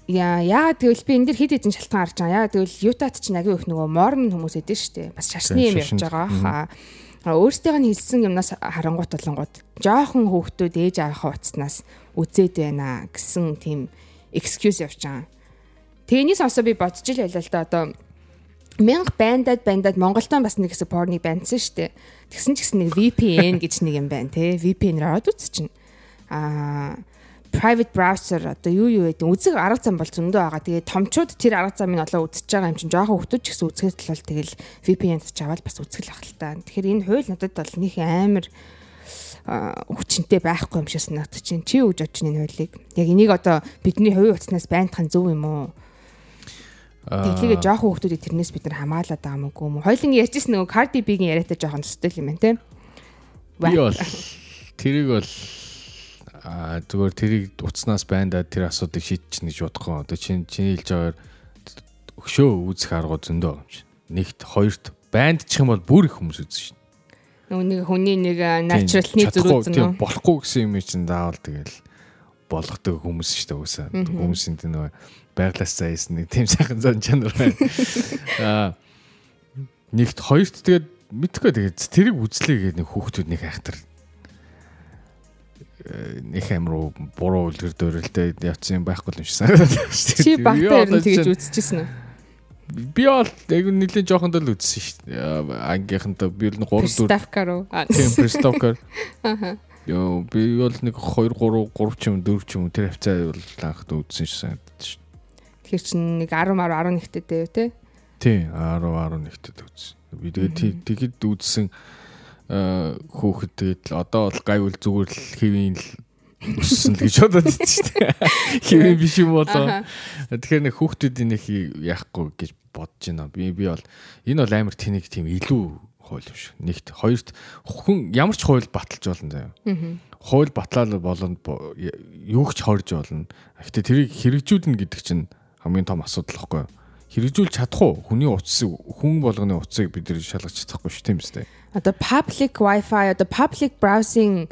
яа яагаад гэвэл би энэ дэр хэд хэдэн шалтгаан гарч байгаа. Яагаад гэвэл Ютад чинь агүй их нөгөө мормон хүмүүс эдэн штэ. Бас шашны юм явж байгаа. Өөрсдийнх нь хэлсэн юмнаас харангуут болонгууд жоохон хүүхдүүд ээж аахаа уцснаас үзээд байна гэсэн тийм excuse явж байгаа. Тэний сонсоо би бодож ил байлаа л да одоо мянга бандад бандад Монголдоо бас нэг хэсэг порны бандсан штэ. Тэгсэн ч гэсэн нэг V P N гэж нэг юм байна те. V P N-ээр ороод үзчихнэ. Аа private browser одоо юу юу гэдэг үзэг арга зам бол зөндөө байгаа. Тэгээ томчууд тэр арга замыг олоо үзэж байгаа юм чинь жоохон хөвтөж ч гэсэн үзэхэд л бол тэгэл V P N-д чаваад бас үзэх л байх л та. Тэгэхээр энэ хууль надад бол нэг амар хүчнтэй байхгүй юм шиг санагдаж чинь. Чи юу гэж бодож байна энэ хуулийг? Яг энийг одоо бидний хувийн утаснаас байнтахын зөв юм уу? Тэглэгээ жоохон хөвтүүдийг тэрнээс бид нар хамгаалаад байгаа юм уу? Хоёлын ярьжсэн нөгөө Cardi B-гийн яриатай жоохон төстэй юм байна те. Би бол тэрийг бол а зүгээр тэрийг утаснаас байндаа тэр асуудыг шийдчихнэ гэж бодохгүй. Одоо чинь чиний хэлж байгаагаар өшөө үүсэх арга зөндөө юм шиг. Нэгт хоёрт байндчих юм бол бүр их хүмүүс үзэн шин. Нөгөө нэг хүний нэг naturalны зүр үзэн. Тийм болохгүй гэсэн юм чинь заавал тэгэл болгодог хүмүүс шүү дээ үсэ. Хүмүүсийн тэр нөгөө байглаас зайс нэг тийм сайхан зан чанар байна. Аа нэгт хоёрт тэгээд мэдхгүй тэгээд тэрийг үзлээ гэдэг нэг хүүхдүүд нэг хайхтар нэг амруу буруу үлгэр дөөрөлтэй явцсан байхгүй юм шиг санагдаад. Чи багтаа ер нь тэгэж үзчихсэн үү? Би бол яг нэлийн жоохонд л үзсэн шүү дээ. Ангийнхантай би л гурав дөрөв Ставкар уу? Тийм, Ставкар. Аха. Йоо, би бол нэг хоёр гурав гурав ч юм дөрөв ч юм тэр хавцаа бол анхд үзсэн шүү санагдаж шүү. Тэгэхээр чинь нэг десять11 нэгтэд дээ тий? Тийм, десять11 нэгтэд үзсэн. Би тэгээд тэгэд үзсэн хөөхд тэгээд одоо бол гайвал зүгээр л хэвийн л өссөн л гэж бодоод байна шүү дээ. Хэвийн биш юм болоо. Тэгэхээр нэг хүүхдүүдийн нэг яахгүй гэж бодож байна. Би би бол энэ бол амар тэнэг тийм илүү хууль юм шиг. Нэгт хоёрт хүн ямар ч хууль баталж болно заяа. Хууль батлал болно юу ч хорж болно. Гэхдээ тэрийг хэрэгжүүлнэ гэдэг чинь хамгийн том асуудал واخгүй юу? Хэрэгжүүлж чадах уу? Хүний утас хүн болгоны утсыг бид нэр шалгаж чадахгүй шүү тийм үстэй. Одоо public wifi одоо public browsing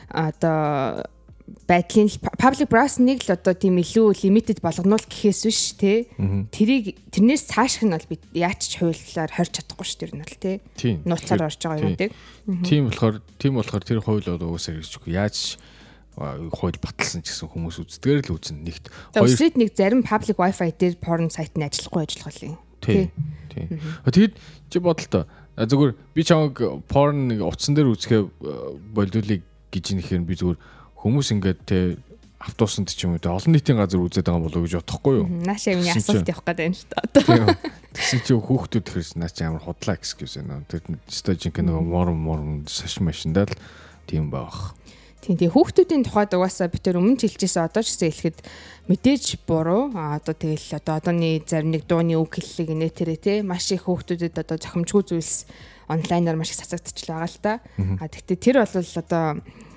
одоо байдлын public browsing нэг л одоо тийм илүү limited болгонол гэхээс биш те. Тэрийг тэрнээс цаашх нь бол бид яаж ч хуулиар хорж чадахгүй шүү тэр нь л те. Нууцаар орж байгаа юмнуудыг. Тийм болохоор тийм болохоор тэр хууль бол уусаа хэрэгжихгүй. Яаж хууль баталсан ч гэсэн хүмүүс үздэг л үзэн нэгт. Хоёрт нэг зарим public wifi дээр porn сайт нь ажиллахгүй ажиллах юм. Тийм. Тийм. Тэгэд чи бодолтой. Зүгээр би чамайг porn нэг утсан дээр үзэхэ болиулыг гэж нэхэр би зүгээр хүмүүс ингээд те автобусанд ч юм уу олон нийтийн газар үзээд байгаа болов уу гэж бодохгүй юу? Наашаа миний асуулт явах гэдэг юм шүү дээ. Тэгсэн чи хүүхдүүд ихэрс наач амар худлаа excuse байна. Тэр стажинг нэг морм морм саш машиндаа л тийм baах. Тийм тийм хүүхдүүдийн тухайд угаасаа би тэр өмнө хэлжсэн одоо ч гэсэн хэлэхэд мэдээж буруу. А одоо тэгэл одоо одооний зарим нэг дууны үг хэллэг нэ тэрэ те маш их хүүхдүүдэд одоо зохимжгүй зүйлс онлайнаар маш их цацагдчихл байгаа л та. А тэгтээ тэр бол одоо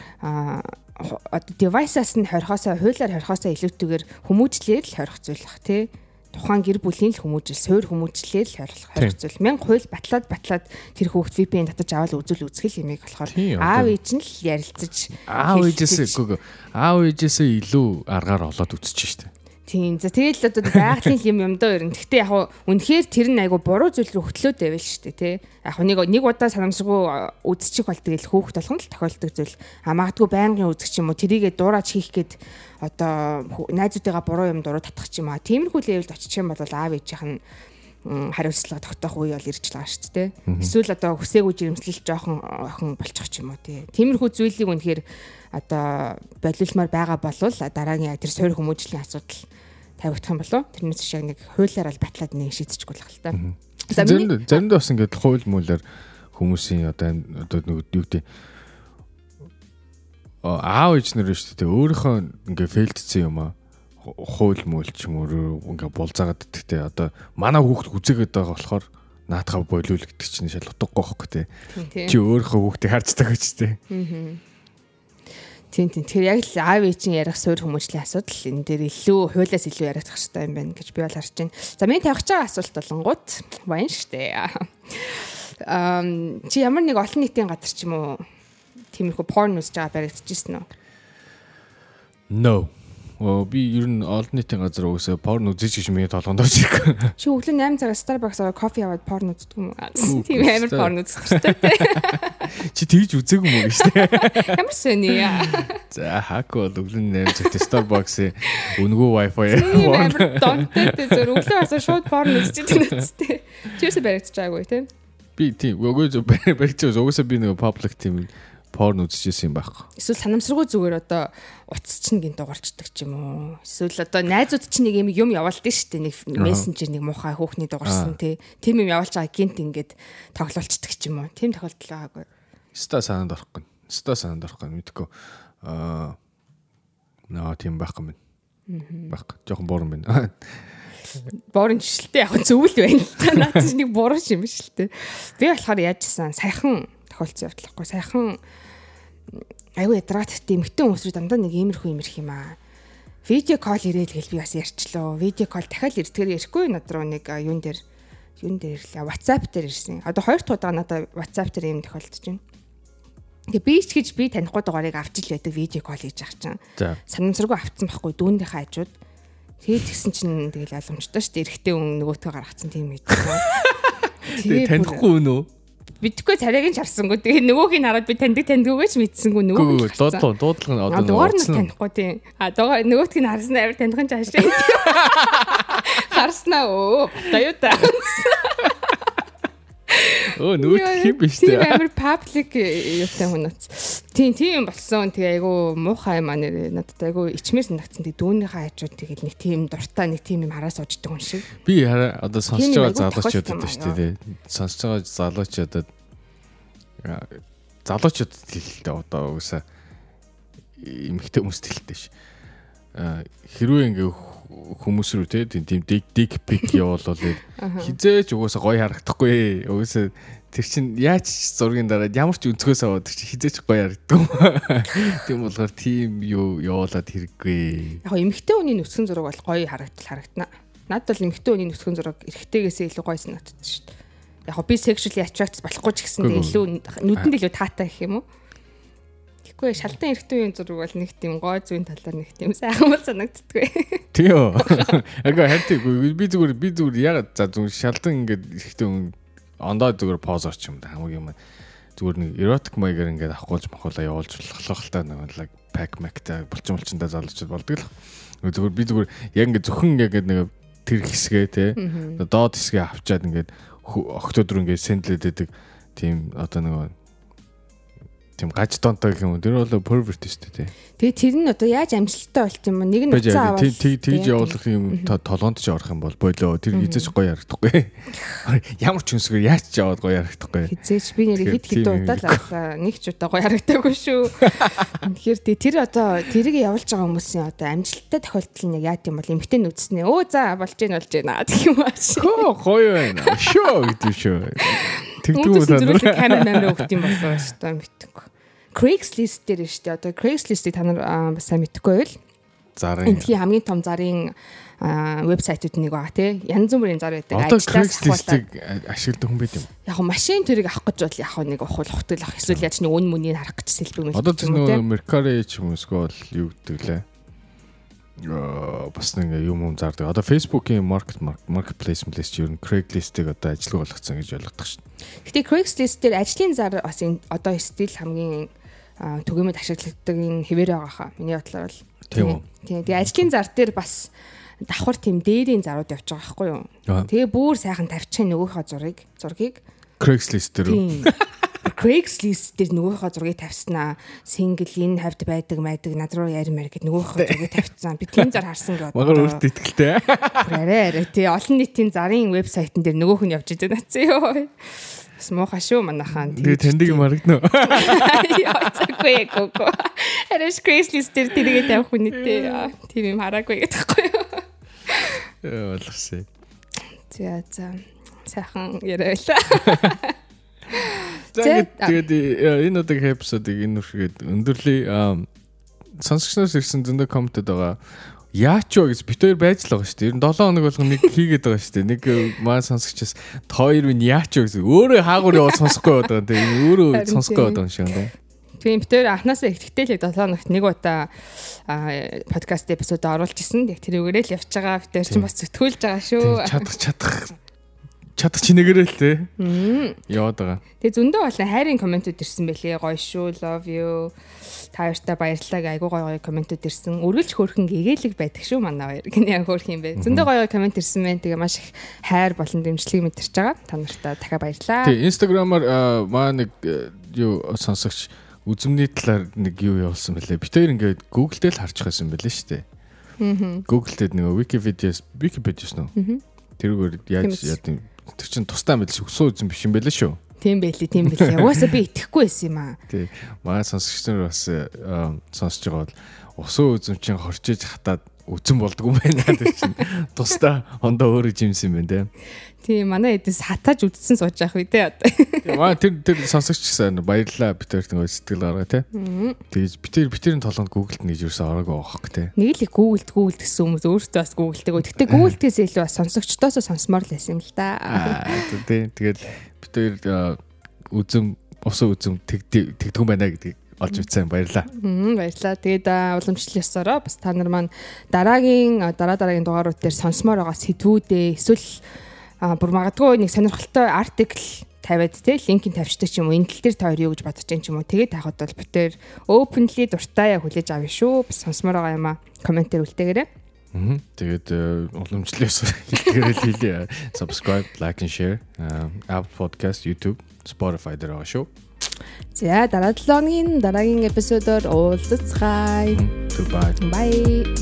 а одоо девайсаас нь хорхосоо хуулиар хорхосоо илүүтэйгээр хүмүүжлээр л хорих зүйл бах тий. Тухайн гэр бүлийн л хүмүүжил, суур хүмүүжлээр л хорих хорих зүйл. Мянга хууль батлаад батлаад тэр хүүхд V P N татаж аваад үзүүл үзгэл юмыг болохоор аав ээж нь л ярилцаж аав ээжээс үгүй аав ээжээс илүү аргаар олоод үзчих штеп. Тийм. За тэгэл одоо байгалийн юм юм доо ерэн. Гэхдээ яг үнэхээр тэр нь айгу буруу зүйл рүү хөтлөөд байвал шүү дээ, тий. Яг нэг нэг удаа санамсаргүй үзчих бол тэгэл хөөхт болгоно л тохиолдог зүйл. А магадгүй байнгын үзэх ч юм уу тэрийгэ дуурайж хийх гээд одоо найзуудыгаа буруу юм дуруу татах ч юм аа. Тиймэрхүү левелд очих юм бол аав ээжийнх нь хариуцлага тогтоох үе бол ирж байгаа шүү дээ, тий. Эсвэл одоо хүсээгүй жирэмслэл жоохон охин болчих ч юм уу, тий. Тиймэрхүү зүйлийг үнэхээр одоо болиулмаар байгаа болвол дараагийн тэр суур хүмүүжлийн асуудал тавигдах юм болов. Тэрнээс шиг нэг хуулиар ал батлаад нэг шийдчихгүй л хэл та. Заримдаа заримдаа бас ингээд хууль муулаар хүмүүсийн одоо одоо нэг юу гэдэг аав ээж нар шүү дээ өөрийнхөө ингээд фейлдсэн юм аа хууль муул ч юм уу ингээд болзаагаад гэдэгтэй одоо манай хүүхд үзээгээд байгаа болохоор наатахаа болиул гэдэг чинь шал утгагүй байхгүй тий. Чи өөрийнхөө хүүхдийг харж байгаа ч тий. Аа. Тийм тийм. Тэр яг л аав ээжийн ярих суур хүмүүжлийн асуудал энэ дээр илүү хуулиас илүү ярих хэрэгтэй юм байна гэж би бол харж байна. За миний тавих байгаа асуулт болонгууд баян штэ. Аа чи ямар нэг олон нийтийн газар ч юм уу тиймэрхүү порн үзэж байгаа баригдчихсэн үү? No. Оо би ер нь олон нийтийн газар уусаа порн үзэж гэж миний толгонд орж ирэх. Чи өглөө найман цагаас Starbucks-аар кофе аваад порн үздэг юм уу? Тийм амар порн үздэг шүү дээ. Чи тэгж үзээгүй юм уу гэж дээ. Ямар сони яа. За хаагүй бол өглөө найман цагт Starbucks-ийн өнгөө Wi-Fi амар донттой зөв өглөө басаа шууд порн үзэж байгаа үстэй. Чиүсэ баригдаж байгаагүй тийм. Би тийм үгүй баригдаж уусаа би нэг public тийм порн үзчихсэн юм байхгүй. Эсвэл санамсаргүй зүгээр одоо утас чинь гин дуурчдаг ч юм уу. Эсвэл одоо найзууд чинь нэг юм юм яваалдсан шүү дээ. Нэг мессенжер нэг муухай хөөхний дуурсан тий. Тим юм явуулж байгаа гинт ингээд тоглолцдог ч юм уу. Тим тохиолдол байгаагүй. Ста санаанд орохгүй. Ста санаанд орохгүй мэдгүй. Аа наа тийм байхгүй юм. Байхгүй. Жохон буруу юм байна. Борон жишэлтэй яг зөвл байна. Наад чинь нэг буруу юм биш л дээ. Би болохоор яажсан саяхан тохиолдсон явдлахгүй. Саяхан айгүй ядрааттай эмхтэн хүмүүсрүү дандаа нэг иймэрхүү иймэрх юм аа. Видео кол ирээд гэл би бас ярьчлаа. Видео кол дахиад ирдгээр ярихгүй над руу нэг юун дээр юун дээр ирлээ. WhatsApp дээр ирсэн. Одоо хоёр дахь удаа надад WhatsApp дээр юм тохиолдож байна. Тэгээ би ч гэж би танихгүй дугаарыг авчил байдаг видео кол хийж ах чинь. Санамсаргүй авцсан байхгүй дүүнийхээ хажууд. Тэгээд тэгсэн чинь тэгэл ойлгомжтой шүү дээ. Эрэгтэй хүн нөгөөтгөө гаргацсан тийм үед. Тэгээ танихгүй юу? Бидгүй царайг нь чарсангүй. Тэгээ нөгөөг нь хараад би таньдаг таньдгүйгээс мэдсэнгүй нөгөө. Дуудлага дуудлага нь одоо дугаар нь танихгүй тийм. А дугаар нөгөөтг нь харсан амар таних нь чаашаа. Харснаа өө. Таяа та. Оо нөгөөт хим биш үү? Тийм амар паблик юутай хүн уц. Тийм тийм болсон. Тэгээ айгу муухай маа нэр надад айгу ичмээр санагдсан. Тэгээ дүүнийхээ хажууд тэгээд нэг тийм дуртай нэг тийм юм хараа сууждаг хүн шиг. Би одоо сонсож байгаа залуучуудад шүү дээ. Сонсож байгаа залуучуудад залуучуудад хэлэлтэй одоо угсаа эмэгтэй хүмүүст хэлэлтэй ш. Хэрвээ ингээ хүмүүс рүү те тийм дик дик пик явуулвал хизээч угаасаа гоё харагдахгүй. Угаасаа тэр чин яаж зургийн дараа ямар ч өнцгөөс аваад тэр чин хизээч гоё харагддаг. Тийм болохоор тийм юу явуулаад хэрэггүй. Яг эмэгтэй хүний нүцгэн зураг бол гоё харагдтал харагдана. Надад бол эмэгтэй хүний нүцгэн зураг эрэгтэйгээсээ илүү гоё санагддаг шүү дээ. Яг би sexually attracted болохгүй ч гэсэн илүү нүдэнд илүү таатай гэх юм уу? Тэгэхгүй шалтан эрэгтэй үеийн зураг бол нэг тийм гой зүйн талаар нэг тийм сайхан бол санагддаггүй. Тийм. Ага хатигүй би зүгээр би зүгээр яг за зүгээр шалтан ингээд эрэгтэй хүн ондоо зүгээр поз орч юм да хамгийн юм. Зүгээр нэг erotic mаягаар ингээд авахгүйж махуулаа явуулж болох л та нэг like pack macтай булчин булчиндаа залуучд болдог л. Зүгээр би зүгээр яг ингээд зөвхөн яг нэг тэр хэсгээ те доод хэсгээ авчаад ингээд октод руу ингээд сэндлээд байдаг тийм одоо нэг тийм гаж донтой гэх юм уу. Тэр бол pervert шүү дээ. Тэгээ тэр нь одоо яаж амжилттай болт юм бэ? Нэг нь уцаа аваад тэгж явуулах юм толгоонд ч орох юм бол болоо. Тэр хизээч гоё харагдахгүй. Ямар ч өнсгөр яаж ч яваад гоё харагдахгүй. Хизээч би нэр хэд хэд удаал авлаа. Нэг ч удаа гоё харагдаагүй шүү. Тэгэхээр тэр одоо тэрийг явуулж байгаа хүмүүсийн одоо амжилттай тохиолдол нь яа гэм бол эмхтэн үзснэ. Өө за болж гин болж гин гэх юм ааш. Хөө гоё байна. Шоо гэдэг шүү. Тэгдүү зүгээр камер нэмэр өгт юм болоо шүү дээ мэдтэнгүй. Craigslist дээр шүү дээ. Одоо Craigslist-ийг та нар бас сайн мэдхгүй байл. Зарын. Энэхийн хамгийн том зарын вебсайтууд нэг байгаа тий. Янз бүрийн зар байдаг. Одоо Craigslist-ийг ашигладаг хүн байд юм. Яг нь машин төрийг авах гэж бол яг нэг ухвал ухтал авах эсвэл яаж нэг үн мөнийг харах гэж сэлбэг мэл. Одоо тэр нөгөө Mercari ч юм уусгүй бол юу гэдэг лээ. Яа бас нэг юм юм зардаг. Одоо Facebook-ийн market marketplace мэлээс чи ер нь Craigslist-ийг одоо ажиглаг болгоцсон гэж ойлгодог шин. Гэтэ Craigslist дээр ажлын зар бас одоо стил хамгийн түгээмэд ашигладаг энэ хэвээр байгаа хаа. Миний бодлоор бол. Тийм үү. Тийм. Тэгээ ажлын зар дээр бас давхар тийм дээрийн зарууд явж байгаа байхгүй юу? Тэгээ бүр сайхан тавьчих нөгөөхөө зургийг, зургийг Craigslist дээр үү? Craigslist дээр нөгөөхөө зургийг тавьснаа. Single энэ хавьд байдаг майдаг над руу ярмаар гэд нөгөөхөө зургийг тавьчихсан. Би тийм зар харсан гэдэг. Магаар өөртөө итгэлтэй. Арай арай тий олон нийтийн зарын вебсайтн дээр нөгөөх нь явж байгаа нацсан ёо. Бас муухай шүү манайхаа. Тэгээ тэндэг юм харагдана. Яа цаггүй гоо. Арай Craigslist дээр тэргээ тавих үнэтэй. Тийм юм хараагүй гэдэг байхгүй юу? Яа боловсэй. За за сайхан яриалаа. Тэгээд энэ удаагийн эпизодыг энэ үргээд өндөрлөе. Сонсогчноос ирсэн зөндөө комментэд байгаа. Яач вэ гэж бит хоёр байж л байгаа шүү дээ. Ер нь долоо хоног болгон нэг хийгээд байгаа шүү дээ. Нэг маа сонсогчоос та хоёр минь яач вэ гэж өөрөө хаагур яваад сонсохгүй байдаг. Тэгээ өөрөө сонсохгүй байдаг юм шиг байна. Тийм битээр анхнаасаа ихтэй л долоо хоногт нэг удаа подкаст эпизод оруулж исэн. Яг тэрүүгээрээ л явж байгаа. Битээр чинь бас зүтгүүлж байгаа шүү. Чадах чадах чадах чинэгэрээ л те. Яваад байгаа. Тэгээ зөндөө олон хайрын комментүүд ирсэн байлээ. Гоё шүү, love you. Та хоёртай баярлалаа. Айгуу гоё гоё комментүүд ирсэн. Үргэлж хөөрхөн гэгээлэг байдаг шүү манай хоёр. Гинэ хөөрх юм бэ. Зөндөө гоё гоё коммент ирсэн байна. Тэгээ маш их хайр болон дэмжлэг мэдэрч байгаа. Та нартай дахиад баярлалаа. Тэгээ Instagram-аар маа нэг юу сонсогч үзмний талаар нэг юу явуулсан байлээ. Би тэр ингээд Google дээр л харчих байсан байлээ шүү дээ. Аа. Google дээр нэг Wikipedia Wikipedia нөө. Тэрүүгээр яаж яа тийм тэр чин тустай мэдл өсөө үзэн биш юм байлээ шүү. Тийм байлээ, тийм байлээ. Угаасаа би итгэхгүй байсан юм аа. Тий. Маа сонсогч нар бас сонсож байгаа бол өсөө үзэн чин хорчиж хатаад үзэн болдгоо байна гэдэг чинь тустай хондоо өөрөө жимсэн юм байна те. Тийм манай эдээс хатааж үдсэн сууж явах үү те одоо. Маа тэр тэр сонсогч гэсэн баярлалаа битэр нэг сэтгэл гаргаа те. Тэгэж битэр битэрийн толгонд Google-д нэгж юусэн ороогүй авах те. Нэг л их Google-д Google гэсэн хүмүүс өөртөө бас Google-дэг. Гэхдээ Google-дээс илүү бас сонсогчдоосоо сонсмоор л байсан юм л да. Тийм тэгээд битэр үзэн усаа үзэн тэгдэггүй байна гэдгийг олж үзсэн баярлаа. Мм баярлаа. Тэгээд уламжлал ёсороо бас та нар маань дараагийн дараа дараагийн дугаарууд дээр сонсомоор байгаа сэдвүүдээ эсвэл бүр магадгүй нэг сонирхолтой артикл тавиад те линкийг тавьчихдаг ч юм уу энэ тал дээр та хоёр юу гэж бодож байгаа юм уу тэгээд таахад бол битээр openly дуртай хүлээж авъя шүү. Бас сонсомоор байгаа юм а комментээр үлдээгээрэй. Аа. Тэгээд уламжлал ёсороо хэлтгэрэл хийлээ. Subscribe, like and share. Apple Podcast, YouTube, Spotify дээр байгаа шүү. За дараа долоогийн дараагийн эпизодоор уулзцгаая. Goodbye. Bye.